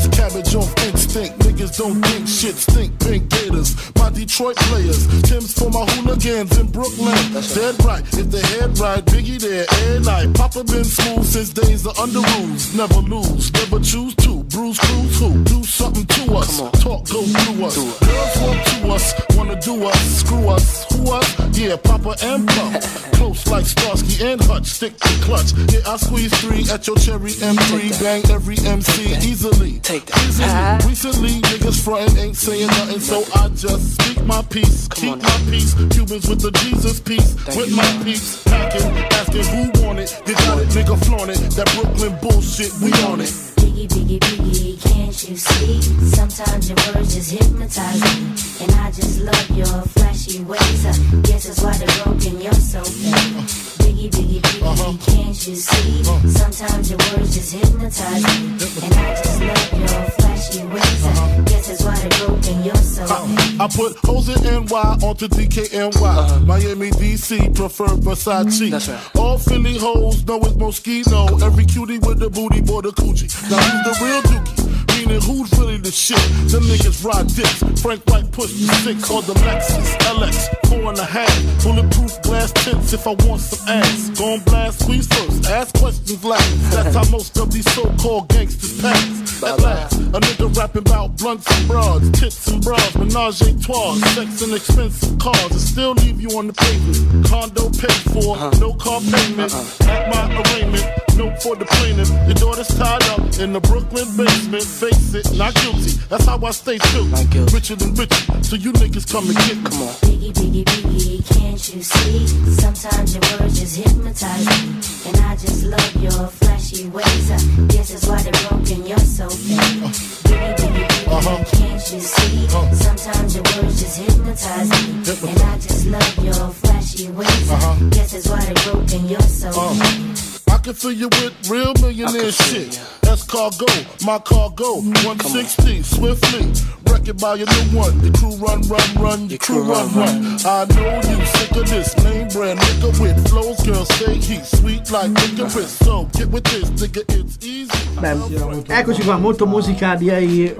haters, cabbage off instinct. Niggas don't think shit, stink pink gators. My Detroit players, Tim's for my hooligans in Brooklyn. Dead right, if the head right, Biggie there, air night. Papa been smooth since days of under rules. Never lose, never choose to. Bruise, cruise, who? Do something to us. Talk, go through us. Girls want to us, wanna do us. Screw us, who us? Yeah, Papa and Pump. Close like Starsky and Hutch, stick to clutch. Yeah, I squeeze 3 at your cherry M3. Bang every MC easily. Easily. Recently, niggas frontin' ain't saying nothing, so I just speak my peace. Keep my peace. Cubans with the Jesus peace. With my peace. Packing, asking who want it. You got it, nigga, flaunt it. That Brooklyn bullshit, we on it. Biggie, biggie, biggie, can't you see? Sometimes your words just hypnotize me. And I just love your flashy ways. Guess that's why they're broken, you're so fake. Biggie, biggie, biggie, can't you see? Sometimes your words just hypnotize me. And I just love your flashy ways. Guess that's why they're broken, you're so fake. I put hoes in NY onto DKNY. Miami, DC, prefer Versace. That's right. All Philly hoes know it's Moschino. Every cutie with the booty, boy, the coochie. Now who's the real dookie? Meaning who's really the shit? Them niggas ride dicks. Frank White push the 6 or the Lexus LX 4.5. Bulletproof glass tints if I want some ass. Gon' blast, squeeze first, ask questions last. That's how most of these so-called gangsters pass. At last, a nigga rapping about blunts and broads, tits and bras, menage a trois, sex and expensive cars, and still leave you on the pavement. Condo paid for, no car payment. At my arraignment, note for the plaintiff. Your daughter's tied up in the Brooklyn basement. Face it, not guilty. That's how I stay true. Richer than richer, so you niggas come and get me. Come on. Biggie, biggie, biggie, can't you see? Sometimes your words just hypnotize me. And I just love your flashy ways. Guess that's why they're broken, you're so fake. Biggie, biggie, biggie, can't you see? Sometimes your words just hypnotize me. And I just love your flashy ways. Guess that's why they're broken, you're so fake. I can fill you with real millionaire shit. That's cargo, my cargo, 160, swiftly. Wreck it by your new one. Your crew run, your crew run. I know you sick of this name brand nigga with flows, girl say he's sweet like licorice. So get with this, nigga, it's easy. Beh, eccoci qua, molto musica direi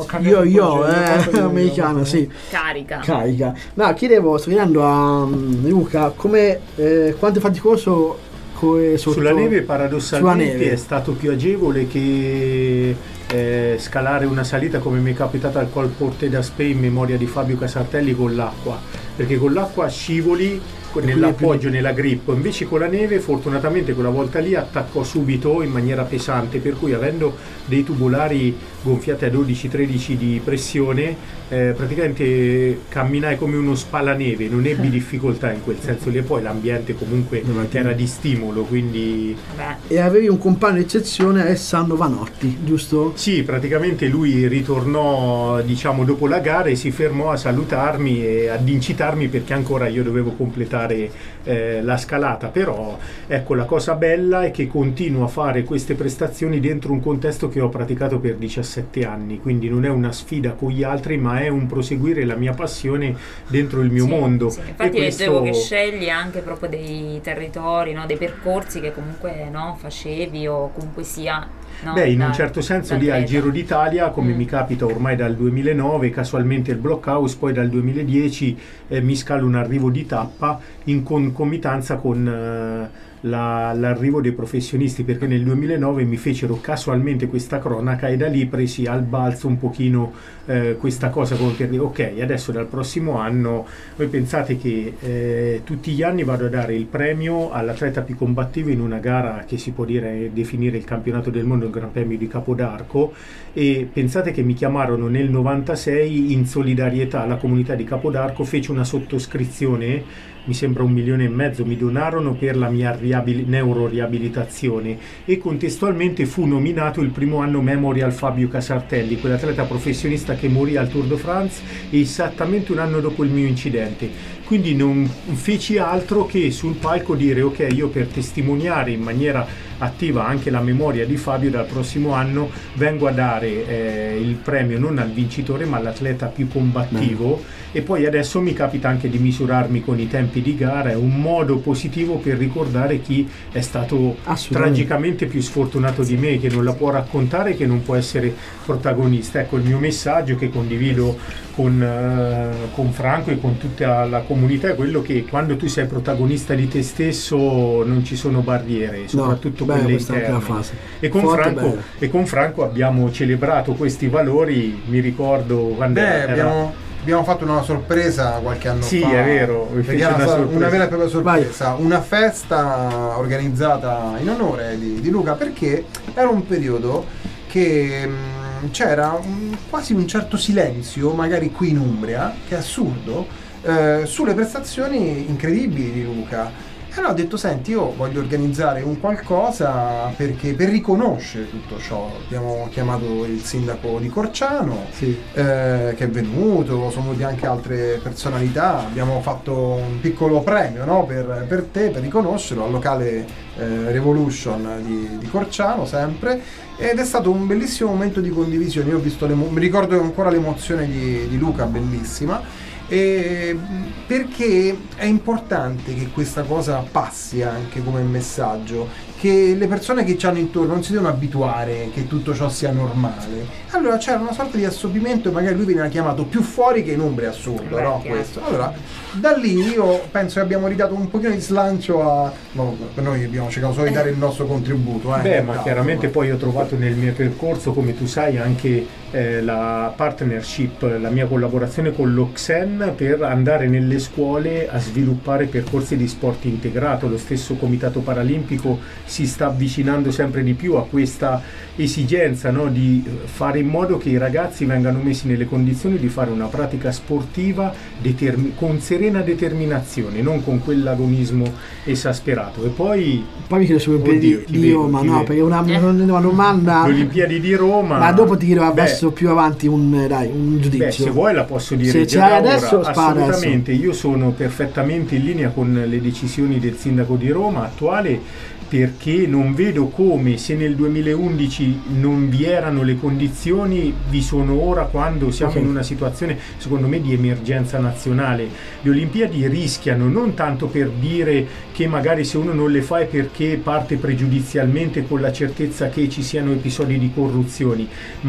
americana, sì. Carica. No, chiedevo, sto venendo a Luca, come quanto è faticoso sulla neve paradossalmente è stato più agevole che scalare una salita come mi è capitato al Col Porte d'Aspet in memoria di Fabio Casartelli con l'acqua, perché con l'acqua scivoli nell'appoggio, nella grip, invece con la neve fortunatamente quella volta lì attaccò subito in maniera pesante, per cui avendo dei tubolari gonfiati a 12-13 di pressione praticamente camminai come uno spalaneve, non ebbi difficoltà in quel senso lì, e poi l'ambiente comunque era di stimolo, quindi... E avevi un compagno d'eccezione, Alessandro Vanotti, giusto? Sì, praticamente lui ritornò diciamo dopo la gara e si fermò a salutarmi e ad incitarmi perché ancora io dovevo completare la scalata, però ecco la cosa bella è che continuo a fare queste prestazioni dentro un contesto che ho praticato per 17 anni, quindi non è una sfida con gli altri ma è un proseguire la mia passione dentro il mio mondo. Sì. Infatti leggevo che scegli anche proprio dei territori, no? Dei percorsi che comunque facevi o comunque sia... Beh, in un certo senso lì al Giro d'Italia, come mi capita ormai dal 2009, casualmente il Blockhouse, poi dal 2010 mi scalo un arrivo di tappa in concomitanza con l'arrivo dei professionisti, perché nel 2009 mi fecero casualmente questa cronaca e da lì presi al balzo un pochino questa cosa, come per dire ok, adesso dal prossimo anno voi pensate che tutti gli anni vado a dare il premio all'atleta più combattivo in una gara che si può definire il campionato del mondo, il Gran Premio di Capodarco, e pensate che mi chiamarono nel 96 in solidarietà alla comunità di Capodarco, fece una sottoscrizione, mi sembra 1,5 milioni, mi donarono per la mia neuroriabilitazione e contestualmente fu nominato il primo anno Memorial Fabio Casartelli, quell'atleta professionista che morì al Tour de France esattamente un anno dopo il mio incidente. quindi non feci altro che sul palco dire ok, io per testimoniare in maniera attiva anche la memoria di Fabio, dal prossimo anno vengo a dare il premio non al vincitore ma all'atleta più combattivo. E poi adesso mi capita anche di misurarmi con i tempi di gara, è un modo positivo per ricordare chi è stato tragicamente più sfortunato di me, che non la può raccontare, che non può essere protagonista. Ecco, il mio messaggio che condivido con Franco e con tutta la comunità è quello che quando tu sei protagonista di te stesso non ci sono barriere, soprattutto quelle interne. E con Franco abbiamo celebrato questi valori, mi ricordo quando abbiamo fatto una sorpresa qualche anno fa. Sì, è vero, perché era una vera e propria sorpresa. Una festa organizzata in onore di Luca, perché era un periodo che c'era quasi un certo silenzio, magari qui in Umbria, che è assurdo, sulle prestazioni incredibili di Luca. E allora ho detto, senti, io voglio organizzare un qualcosa per riconoscere tutto ciò. Abbiamo chiamato il sindaco di Corciano, che è venuto, sono venute anche altre personalità, abbiamo fatto un piccolo premio, no, per te, per riconoscerlo, al locale Revolution di Corciano sempre, ed è stato un bellissimo momento di condivisione. Io ho visto mi ricordo ancora l'emozione di Luca, bellissima. Perché è importante che questa cosa passi anche come messaggio, che le persone che ci hanno intorno non si devono abituare che tutto ciò sia normale. Allora c'era una sorta di assorbimento e magari lui veniva chiamato più fuori che in Umbria, assurdo, no? Questo. Allora da lì io penso che abbiamo ridato un pochino di slancio per noi abbiamo cercato solo di dare il nostro contributo. Ma chiaramente poi ho trovato nel mio percorso, come tu sai, anche la partnership, la mia collaborazione con l'Oxen per andare nelle scuole a sviluppare percorsi di sport integrato. Lo stesso Comitato Paralimpico si sta avvicinando sempre di più a questa esigenza, no, di fare in modo che i ragazzi vengano messi nelle condizioni di fare una pratica sportiva con serena determinazione, non con quell'agonismo esasperato. E poi mi chiedo sulle Olimpiadi di Roma, no, perché una domanda. Le Olimpiadi di Roma. Ma dopo ti dirò verso più avanti un giudizio. Se vuoi la posso dire se già da adesso, ora. Assolutamente, io sono perfettamente in linea con le decisioni del sindaco di Roma attuale, perché non vedo come, se nel 2011 non vi erano le condizioni, vi sono ora, quando siamo in una situazione secondo me di emergenza nazionale. Le Olimpiadi rischiano, non tanto per dire che magari se uno non le fa è perché parte pregiudizialmente con la certezza che ci siano episodi di corruzione,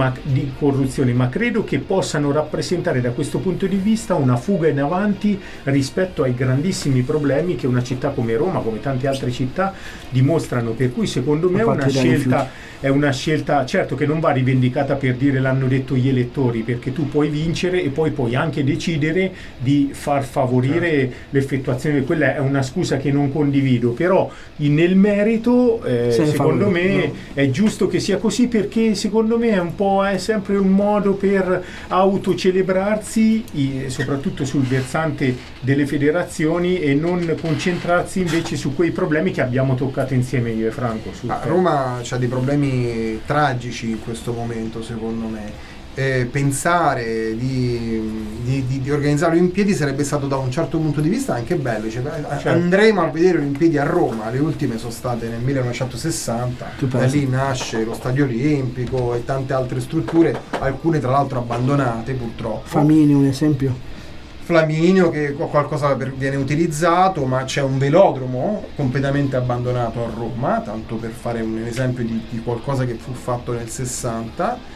ma credo che possano rappresentare da questo punto di vista una fuga in avanti rispetto ai grandissimi problemi che una città come Roma, come tante altre città, dimostrano. Per cui secondo me è una scelta certo che non va rivendicata per dire l'hanno detto gli elettori, perché tu puoi vincere e poi puoi anche decidere di far favorire l'effettuazione. Quella è una scusa che non condivido, però nel merito secondo me è giusto che sia così, perché secondo me è sempre un modo per autocelebrarsi, soprattutto sul versante delle federazioni, e non concentrarsi invece su quei problemi che abbiamo toccato insieme io e Franco. Roma c'ha dei problemi tragici in questo momento, secondo me. Pensare di organizzarlo in piedi sarebbe stato, da un certo punto di vista, anche bello. Andremo a vedere le Olimpiadi a Roma, le ultime sono state nel 1960, da lì nasce lo Stadio Olimpico e tante altre strutture, alcune tra l'altro abbandonate purtroppo. Flaminio, un esempio. Flaminio, che qualcosa viene utilizzato, ma c'è un velodromo completamente abbandonato a Roma, tanto per fare un esempio di qualcosa che fu fatto nel 60.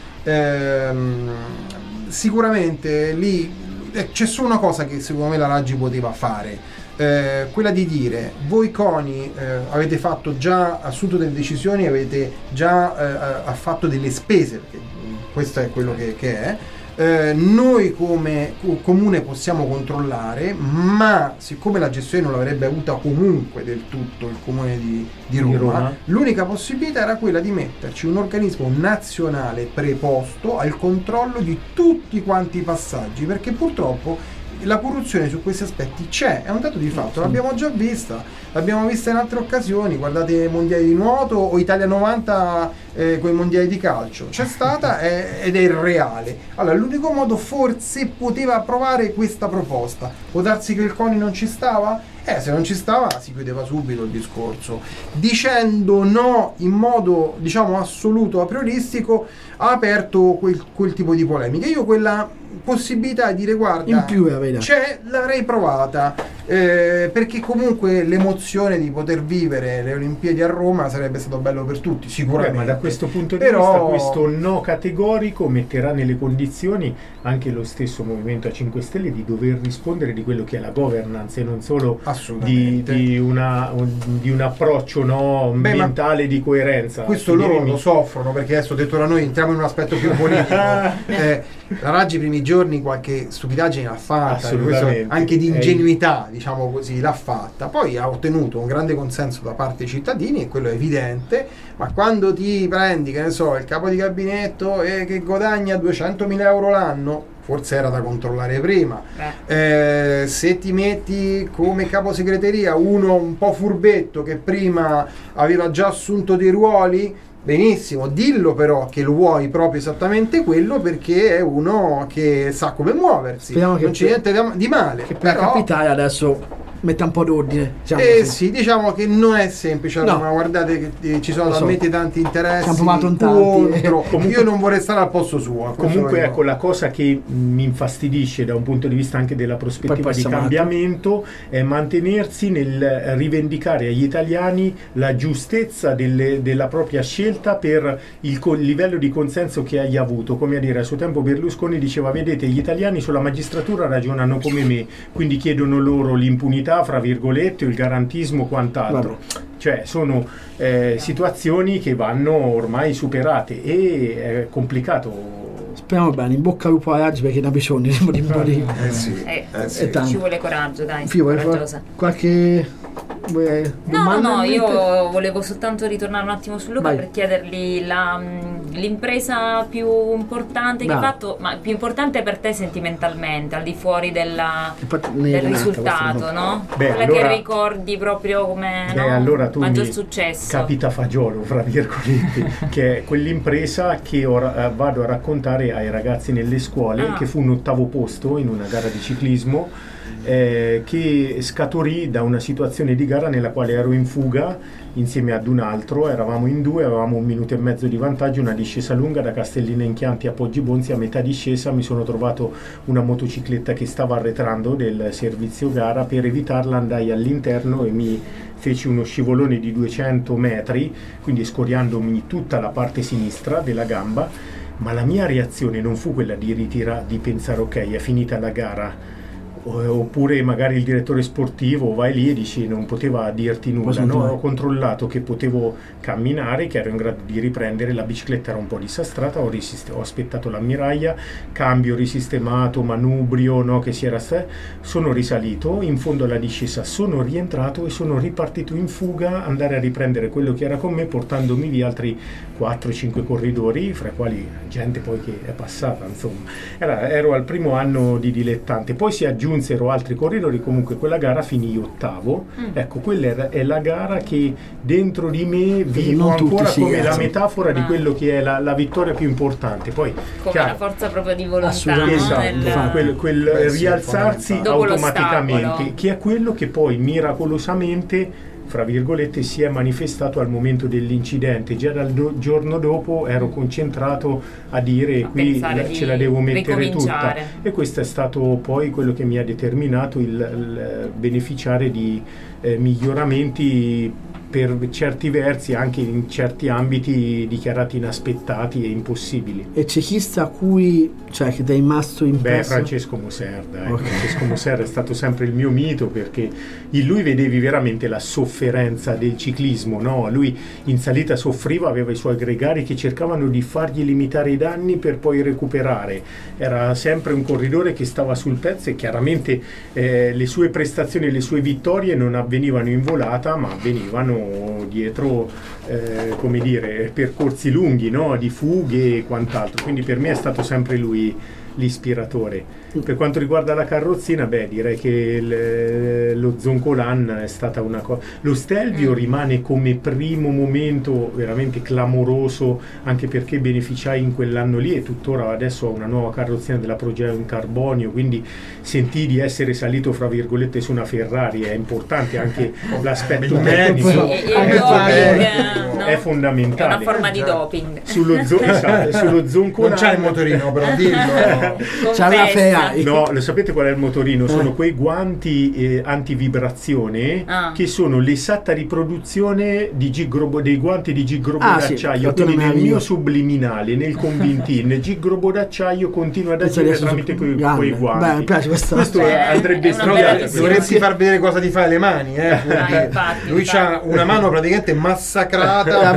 Sicuramente lì c'è solo una cosa che secondo me la Raggi poteva fare, quella di dire: voi CONI avete fatto già assunto delle decisioni, avete già fatto delle spese, perché questo è quello che è. Noi come comune possiamo controllare, ma siccome la gestione non l'avrebbe avuta comunque del tutto il comune di Roma, l'unica possibilità era quella di metterci un organismo nazionale preposto al controllo di tutti quanti i passaggi, perché purtroppo la corruzione su questi aspetti c'è, è un dato di fatto, l'abbiamo già vista, l'abbiamo vista in altre occasioni, guardate i mondiali di nuoto o Italia 90 con i mondiali di calcio, c'è stata ed è irreale. Allora l'unico modo forse poteva approvare questa proposta, può darsi che il CONI non ci stava? Se non ci stava si chiudeva subito il discorso, dicendo no in modo diciamo assoluto, a prioristico, ha aperto quel tipo di polemiche. Io quella possibilità di dire guarda in più c'è, l'avrei provata, perché comunque l'emozione di poter vivere le Olimpiadi a Roma sarebbe stato bello per tutti, sicuramente. Ma da questo punto di vista questo no categorico metterà nelle condizioni anche lo stesso Movimento a 5 Stelle di dover rispondere di quello che è la governance e non solo di un approccio mentale di coerenza. Questo loro lo soffrono, perché adesso detto da noi entriamo in un aspetto più politico. La Raggi i primi giorni qualche stupidaggine l'ha fatta, anche di ingenuità, diciamo così, l'ha fatta, poi ha ottenuto un grande consenso da parte dei cittadini e quello è evidente, ma quando ti prendi, che ne so, il capo di gabinetto che guadagna 200.000 euro l'anno, forse era da controllare prima, se ti metti come capo segreteria uno un po' furbetto che prima aveva già assunto dei ruoli, benissimo, dillo però che lo vuoi proprio esattamente quello, perché è uno che sa come muoversi. Speriamo non c'è niente di male, che per capitale adesso metta un po' d'ordine, diciamo sì, diciamo che non è semplice, ma guardate che ci sono talmente tanti interessi contro. Io non vorrei stare al posto suo. Comunque ecco, la cosa che mi infastidisce da un punto di vista anche della prospettiva di cambiamento è mantenersi nel rivendicare agli italiani la giustezza della propria scelta per il livello di consenso che hai avuto. Come a dire, a suo tempo Berlusconi diceva: vedete, gli italiani sulla magistratura ragionano come me, quindi chiedono loro l'impunità, fra virgolette, o il garantismo, quant'altro. Cioè sono situazioni che vanno ormai superate e è complicato. Speriamo bene, in bocca al lupo a Raggi, perché ne ha bisogno di ci vuole coraggio, dai. Qualche No, io volevo soltanto ritornare un attimo su Luca per chiedergli l'impresa più importante che hai fatto, ma più importante per te sentimentalmente, al di fuori del risultato, no? Quella che ricordi proprio come allora tu maggior successo. Capita fagiolo, fra virgolette, che è quell'impresa che vado a raccontare ai ragazzi nelle scuole, che fu un 8° posto in una gara di ciclismo, che scaturì da una situazione di gara nella quale ero in fuga insieme ad un altro, eravamo in 2, avevamo 1 minuto e mezzo di vantaggio, una discesa lunga da Castellina in Chianti a Poggibonsi. A metà discesa mi sono trovato una motocicletta che stava arretrando del servizio gara, per evitarla andai all'interno e mi feci uno scivolone di 200 metri, quindi scoriandomi tutta la parte sinistra della gamba, ma la mia reazione non fu quella di pensare ok, è finita la gara, oppure magari il direttore sportivo vai lì e dici non poteva dirti nulla, no? Ho controllato che potevo camminare, che ero in grado di riprendere, la bicicletta era un po' disastrata, ho aspettato l'ammiraglia, cambio risistemato, manubrio, no? Che si era sono risalito in fondo alla discesa, sono rientrato e sono ripartito in fuga, andare a riprendere quello che era con me, portandomi via altri 4-5 corridori, fra i quali gente poi che è passata, insomma. Ero al primo anno di dilettante, poi si aggiunsero altri corridori, comunque quella gara finì 8º. Ecco, quella è la gara che dentro di me vivo ancora come la metafora di quello che è la vittoria più importante. Poi come la forza proprio di volontà, quel rialzarsi automaticamente, che è quello che poi miracolosamente, fra virgolette, si è manifestato al momento dell'incidente. Già dal giorno dopo ero concentrato a dire qui ce la devo mettere tutta, e questo è stato poi quello che mi ha determinato il beneficiare di miglioramenti per certi versi, anche in certi ambiti dichiarati inaspettati e impossibili. E cecchista a cui, cioè, che ti è rimasto impresso? Francesco Moserda. Francesco Moserda è stato sempre il mio mito, perché in lui vedevi veramente la sofferenza del ciclismo, no? Lui in salita soffriva, aveva i suoi gregari che cercavano di fargli limitare i danni per poi recuperare. Era sempre un corridore che stava sul pezzo, e chiaramente le sue prestazioni e le sue vittorie non avvenivano in volata, ma avvenivano dietro percorsi lunghi, no? Di fughe e quant'altro. Quindi per me è stato sempre lui l'ispiratore. Per quanto riguarda la carrozzina, direi che lo Zoncolan è stata una cosa. Lo Stelvio rimane come primo momento veramente clamoroso, anche perché beneficiai in quell'anno lì e tuttora adesso ho una nuova carrozzina della Progeo in carbonio, quindi sentii di essere salito fra virgolette su una Ferrari. È importante anche l'aspetto tecnico, è fondamentale. È una forma di doping. Sullo Zoncolan non c'è il motorino, però dillo. C'è una fea. No, lo sapete qual è il motorino? Sono quei guanti antivibrazione che sono l'esatta riproduzione di dei guanti di Gigrobo d'acciaio. Quindi nel mio subliminale, nel convintin, Gigrobo d'acciaio continua ad agire tramite quei guanti. Beh, mi piace questo andrebbe studiato. Dovresti far vedere cosa ti fai alle mani, lui c'ha una mano praticamente massacrata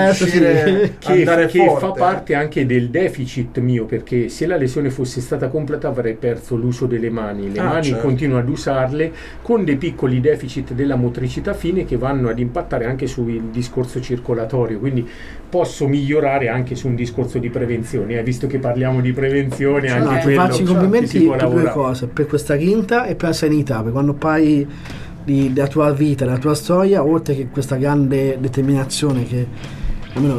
che fa parte anche del deficit mio, perché se la lesione fosse stata completa avrei perso l'uso delle mani. Le mani certo. continuo ad usarle con dei piccoli deficit della motricità fine che vanno ad impattare anche sul discorso circolatorio, quindi posso migliorare anche su un discorso di prevenzione, visto che parliamo di prevenzione, anche ti faccio i complimenti per due lavorare. cose, per questa grinta e per la serenità, per quando parli della tua vita, della tua storia, oltre che questa grande determinazione che almeno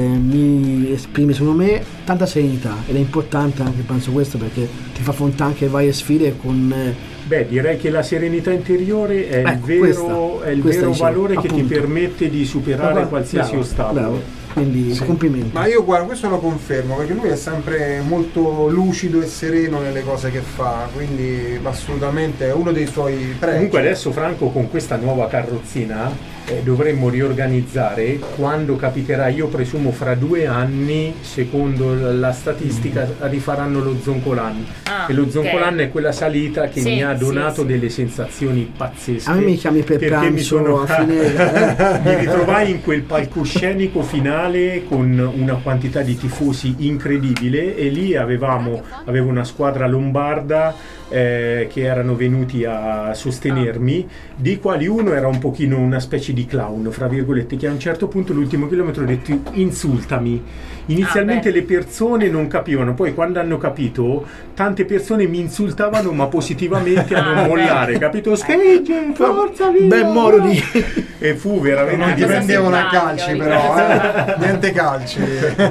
mi esprime secondo me, tanta serenità, ed è importante anche, penso, questo, perché ti fa affrontare anche varie sfide con direi che la serenità interiore è il vero valore che ti permette di superare qualsiasi ostacolo. Bravo. Quindi complimenti. Ma io guarda, questo lo confermo, perché lui è sempre molto lucido e sereno nelle cose che fa, quindi assolutamente è uno dei suoi pregi. Comunque adesso, Franco, con questa nuova carrozzina dovremmo riorganizzare quando capiterà, io presumo fra 2 anni, secondo la statistica, rifaranno lo Zoncolan. E lo Zoncolan è quella salita che mi ha donato delle sensazioni pazzesche. A me mi chiami per pranzo a fine mi ritrovai in quel palcoscenico finale con una quantità di tifosi incredibile, e lì avevo una squadra lombarda che erano venuti a sostenermi, di quali uno era un pochino una specie di clown, fra virgolette, che a un certo punto l'ultimo chilometro ha detto insultami. Inizialmente le persone non capivano, poi quando hanno capito tante persone mi insultavano, ma positivamente a non mollare, capito? Spinge, forza, via! Ben modo di e fu veramente non dipendevano a calci, però niente calci.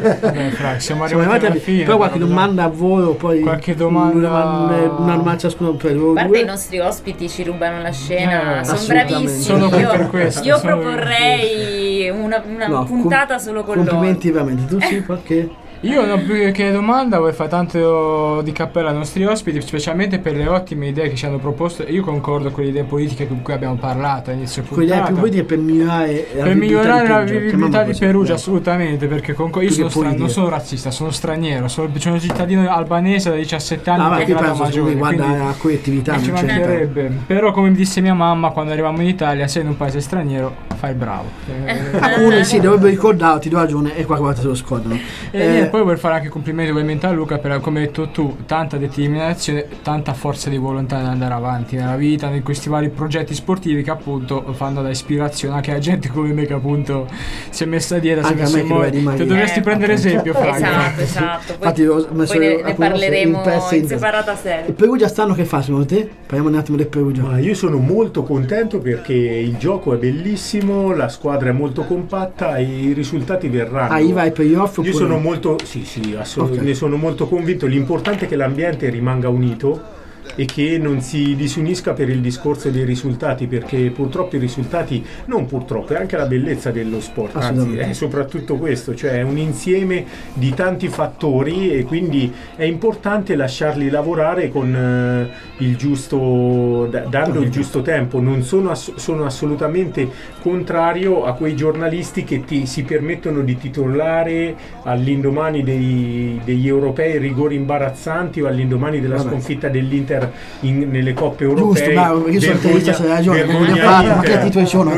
Siamo arrivati alla fine. Però qualche domanda a voi, poi qualche domanda una domanda ciascuno per guarda, i nostri ospiti ci rubano la scena, sono bravissimi. Sono per questo, io proporrei una puntata solo con loro. Complimenti veramente. Tu sì, qualche? Io non ho più che domanda, vuoi fare tanto di cappello ai nostri ospiti, specialmente per le ottime idee che ci hanno proposto. Io concordo con le idee politiche con cui abbiamo parlato all'inizio puntata. Con le idee più politiche per migliorare la vivibilità di Perugia, così. Assolutamente, perché io non sono razzista, sono straniero, sono cittadino albanese da 17 anni. Ma io penso che guarda la collettività, ci mancherebbe. Però, come mi disse mia mamma quando eravamo in Italia, sei in un paese straniero, fai il bravo. Alcuni sì, dovrebbero ricordarlo, ti do ragione, e qualche volta se lo scordano. Poi voglio fare anche complimenti ovviamente a Luca per, come hai detto tu, tanta determinazione, tanta forza di volontà di andare avanti nella vita, in questi vari progetti sportivi che appunto fanno da ispirazione anche a gente come me che appunto si è messa dietro, si è messo in modo. Te dovresti prendere esempio, Franco. Esatto. Poi ne parleremo in separata sede. Il Perugia stanno che fa secondo te? Parliamo un attimo del Perugia. Ma io sono molto contento perché il gioco è bellissimo, la squadra è molto compatta e i risultati verranno. Io vai playoff? Io sono molto assolutamente, ne sono molto convinto. L'importante è che l'ambiente rimanga unito e che non si disunisca per il discorso dei risultati, perché purtroppo i risultati, non purtroppo, è anche la bellezza dello sport, anzi è soprattutto questo, cioè è un insieme di tanti fattori, e quindi è importante lasciarli lavorare con il giusto, dando il giusto tempo. Non sono assolutamente contrario a quei giornalisti che si permettono di titolare all'indomani degli europei rigori imbarazzanti o all'indomani della sconfitta dell'Inter nelle coppe Giusto, europee. bravo, io sono interista, sei ragione, ma che titoli sono?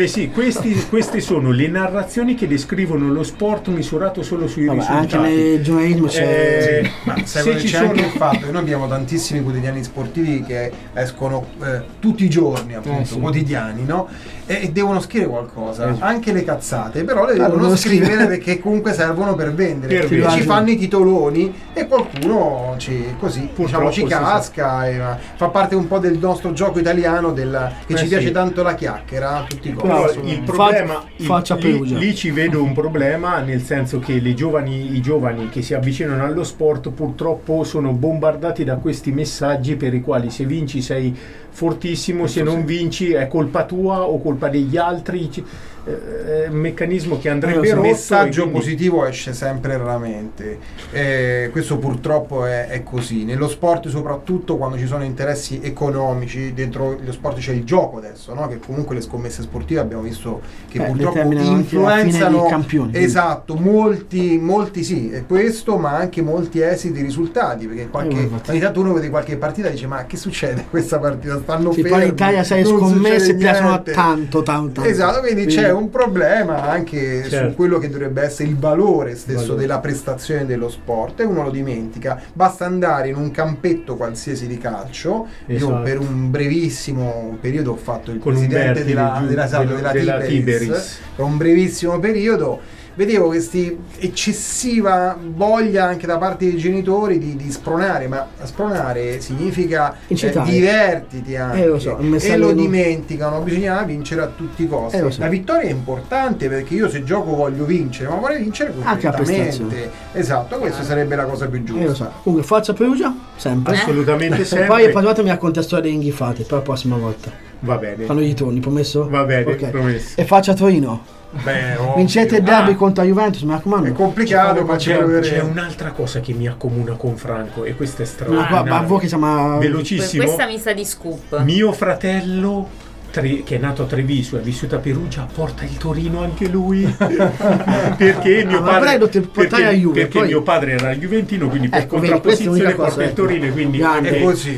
Queste sono le narrazioni che descrivono lo sport misurato solo sui risultati. Anche nel giornalismo c'è... Ma sai, c'è anche il fatto che noi abbiamo tantissimi quotidiani sportivi che escono tutti i giorni, appunto, quotidiani, no? E devono scrivere qualcosa, anche le cazzate, però le devono scrivere perché comunque servono per vendere. Ci fanno i titoloni e qualcuno ci casca e fa parte un po' del nostro gioco italiano che ci piace tanto la chiacchiera a tutti i costi. Il problema lì ci vedo un problema, nel senso che i giovani che si avvicinano allo sport purtroppo sono bombardati da questi messaggi per i quali se vinci sei fortissimo, se non vinci è colpa tua o colpa degli altri. È un meccanismo che andrebbe rotto. Il messaggio positivo esce sempre raramente, questo purtroppo è così nello sport, soprattutto quando ci sono interessi economici. Dentro lo sport c'è il gioco adesso, no? Che comunque le scommesse sportive abbiamo visto che purtroppo influenzano campioni. Esatto, molti sì, è questo, ma anche molti esiti, risultati, perché ogni tanto uno vede qualche partita e dice ma che succede questa partita, stanno fermi, poi in Italia sai scommesse piacciono tanto. Esatto, quindi c'è un problema anche su quello che dovrebbe essere il valore stesso della prestazione dello sport, e uno lo dimentica. Basta andare in un campetto qualsiasi di calcio. Io per un brevissimo periodo ho fatto il presidente della Tiberis, per un brevissimo periodo vedevo questi eccessiva voglia anche da parte dei genitori di spronare, ma spronare significa divertiti anche, e lo dimenticano, bisognava vincere a tutti i costi. La vittoria è importante perché io se gioco voglio vincere, ma vorrei vincere completamente. Esatto, questa sarebbe la cosa più giusta. Comunque forza Perugia, sempre. Assolutamente sempre. Poi mi racconta storie degli inghifati per la prossima volta. Va bene. Fanno gli torni, promesso? Va bene, promesso. E faccia Torino. Vincete il derby contro la Juventus, mi raccomando. È complicato, ma c'è un'altra cosa che mi accomuna con Franco, e questa è straordinaria. Ma voi che siamo velocissimo. Questa mi sa di scoop. Mio fratello che è nato a Treviso e ha vissuto a Perugia porta il Torino anche lui. Perché mio padre era juventino, quindi per contrapposizione porta il Torino, quindi è così.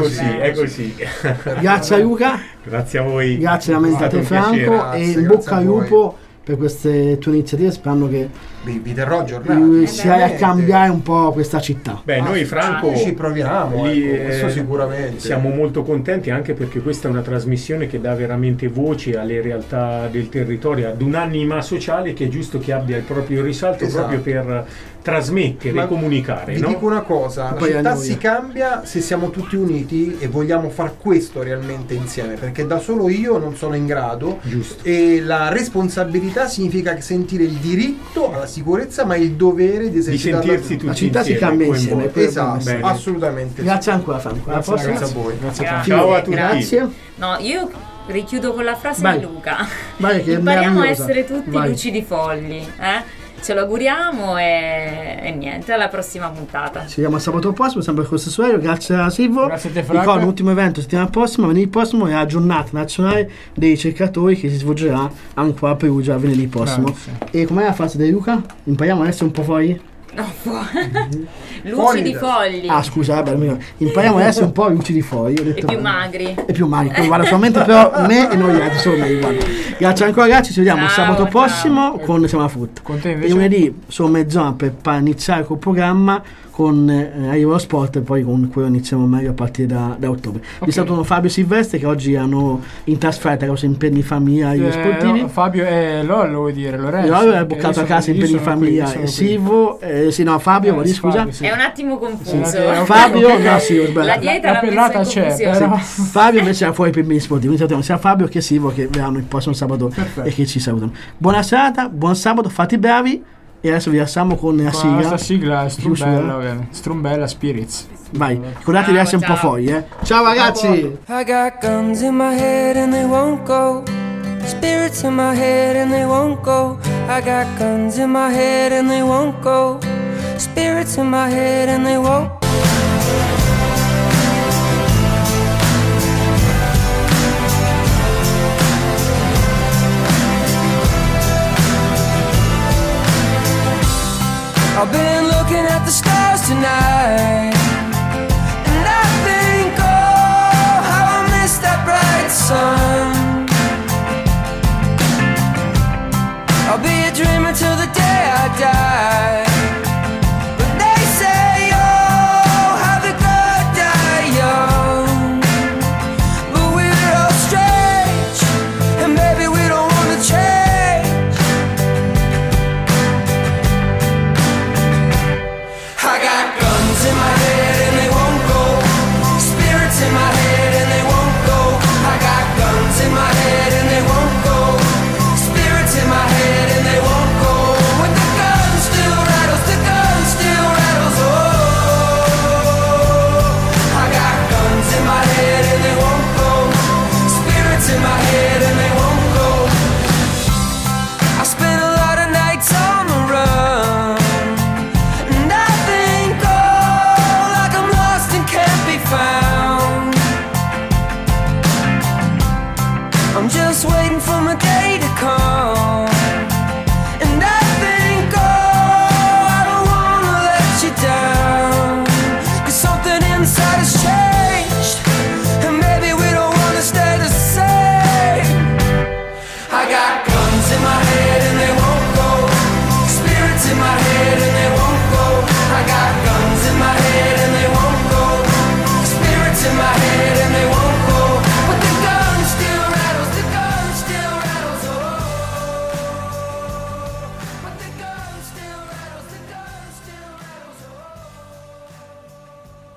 Grazie a Luca, grazie a voi, grazie veramente Franco, e in bocca al lupo per queste tue iniziative, sperando che vi terrò aggiornati, riuscirai a cambiare un po' questa città. Noi Franco ci proviamo, questo sicuramente. Siamo molto contenti, anche perché questa è una trasmissione che dà veramente voce alle realtà del territorio, ad un'anima sociale che è giusto che abbia il proprio risalto, proprio per trasmettere e comunicare. Vi dico una cosa, la città si cambia se siamo tutti uniti e vogliamo far questo realmente insieme, perché da solo io non sono in grado. Giusto. E la responsabilità significa sentire il diritto alla sicurezza, ma il dovere di sentirsi tutti la città insieme, si cambia insieme. Esatto, assolutamente. Grazie ancora Franco. Grazie a voi. Ciao a tutti. Grazie. No, io richiudo con la frase Vai. di Luca. Vai, che impariamo a meravigliosa. essere tutti Vai. lucidi folli, ce lo auguriamo, e niente, alla prossima puntata. Ci vediamo sabato prossimo, sempre con lo stesso orario. Grazie a Silvo. Grazie a te, Franco. Ricordo l'ultimo evento settimana prossima, venerdì prossimo, è la giornata nazionale dei ricercatori che si svolgerà ancora a Perugia venerdì prossimo. Grazie. E com'è la frase di Luca? Impariamo ad essere un po' fuori? No, lucidi folli. Ah, scusa, vabbè, impariamo ad essere un po' lucidi fuori. E più magri. E più magri. Poi guarda, solamente però me e noi altri, solo me, guarda. Grazie ancora ragazzi, ci vediamo sabato prossimo con Siamo a Frutta. Con te E invece? lunedì sono mezz'ora per iniziare col programma con Arrivo Sport, e poi con quello iniziamo meglio a partire da ottobre. Vi salutano Fabio e Silvestre, che oggi hanno in trasferta causa impegni familiari sportivi. No, Fabio e Lollo, vuoi dire? Lorenzo. Lollo è boccato a casa impegni familiari. Silvo, Fabio, vuoi dire scusa? Fabio, sì. È un attimo confuso. Fabio, no, sì, ho sbagliato. La dieta La pellata messo in c'è, confusione. però. Fabio invece era fuori per i impegni sportivi. Quindi salutiamo sia Fabio che Silvo, che verranno il prossimo sabato. Perfetto. E che ci salutano. Buona serata, buon sabato, fate i bravi. E adesso vi lasciamo con la sigla. Questa sigla è Chiusura. Strumbella, ovviamente. Strumbella Spirits. Vai, ricordatevi di essere un po' fuori, Ciao ragazzi! I got guns in my head and they won't go. Spirits in my head and they won't go. I got guns in my head and they won't go. Spirits in my head and they won't. I've been looking at the stars tonight, and I think in my head and they won't go. Spirits in my head and they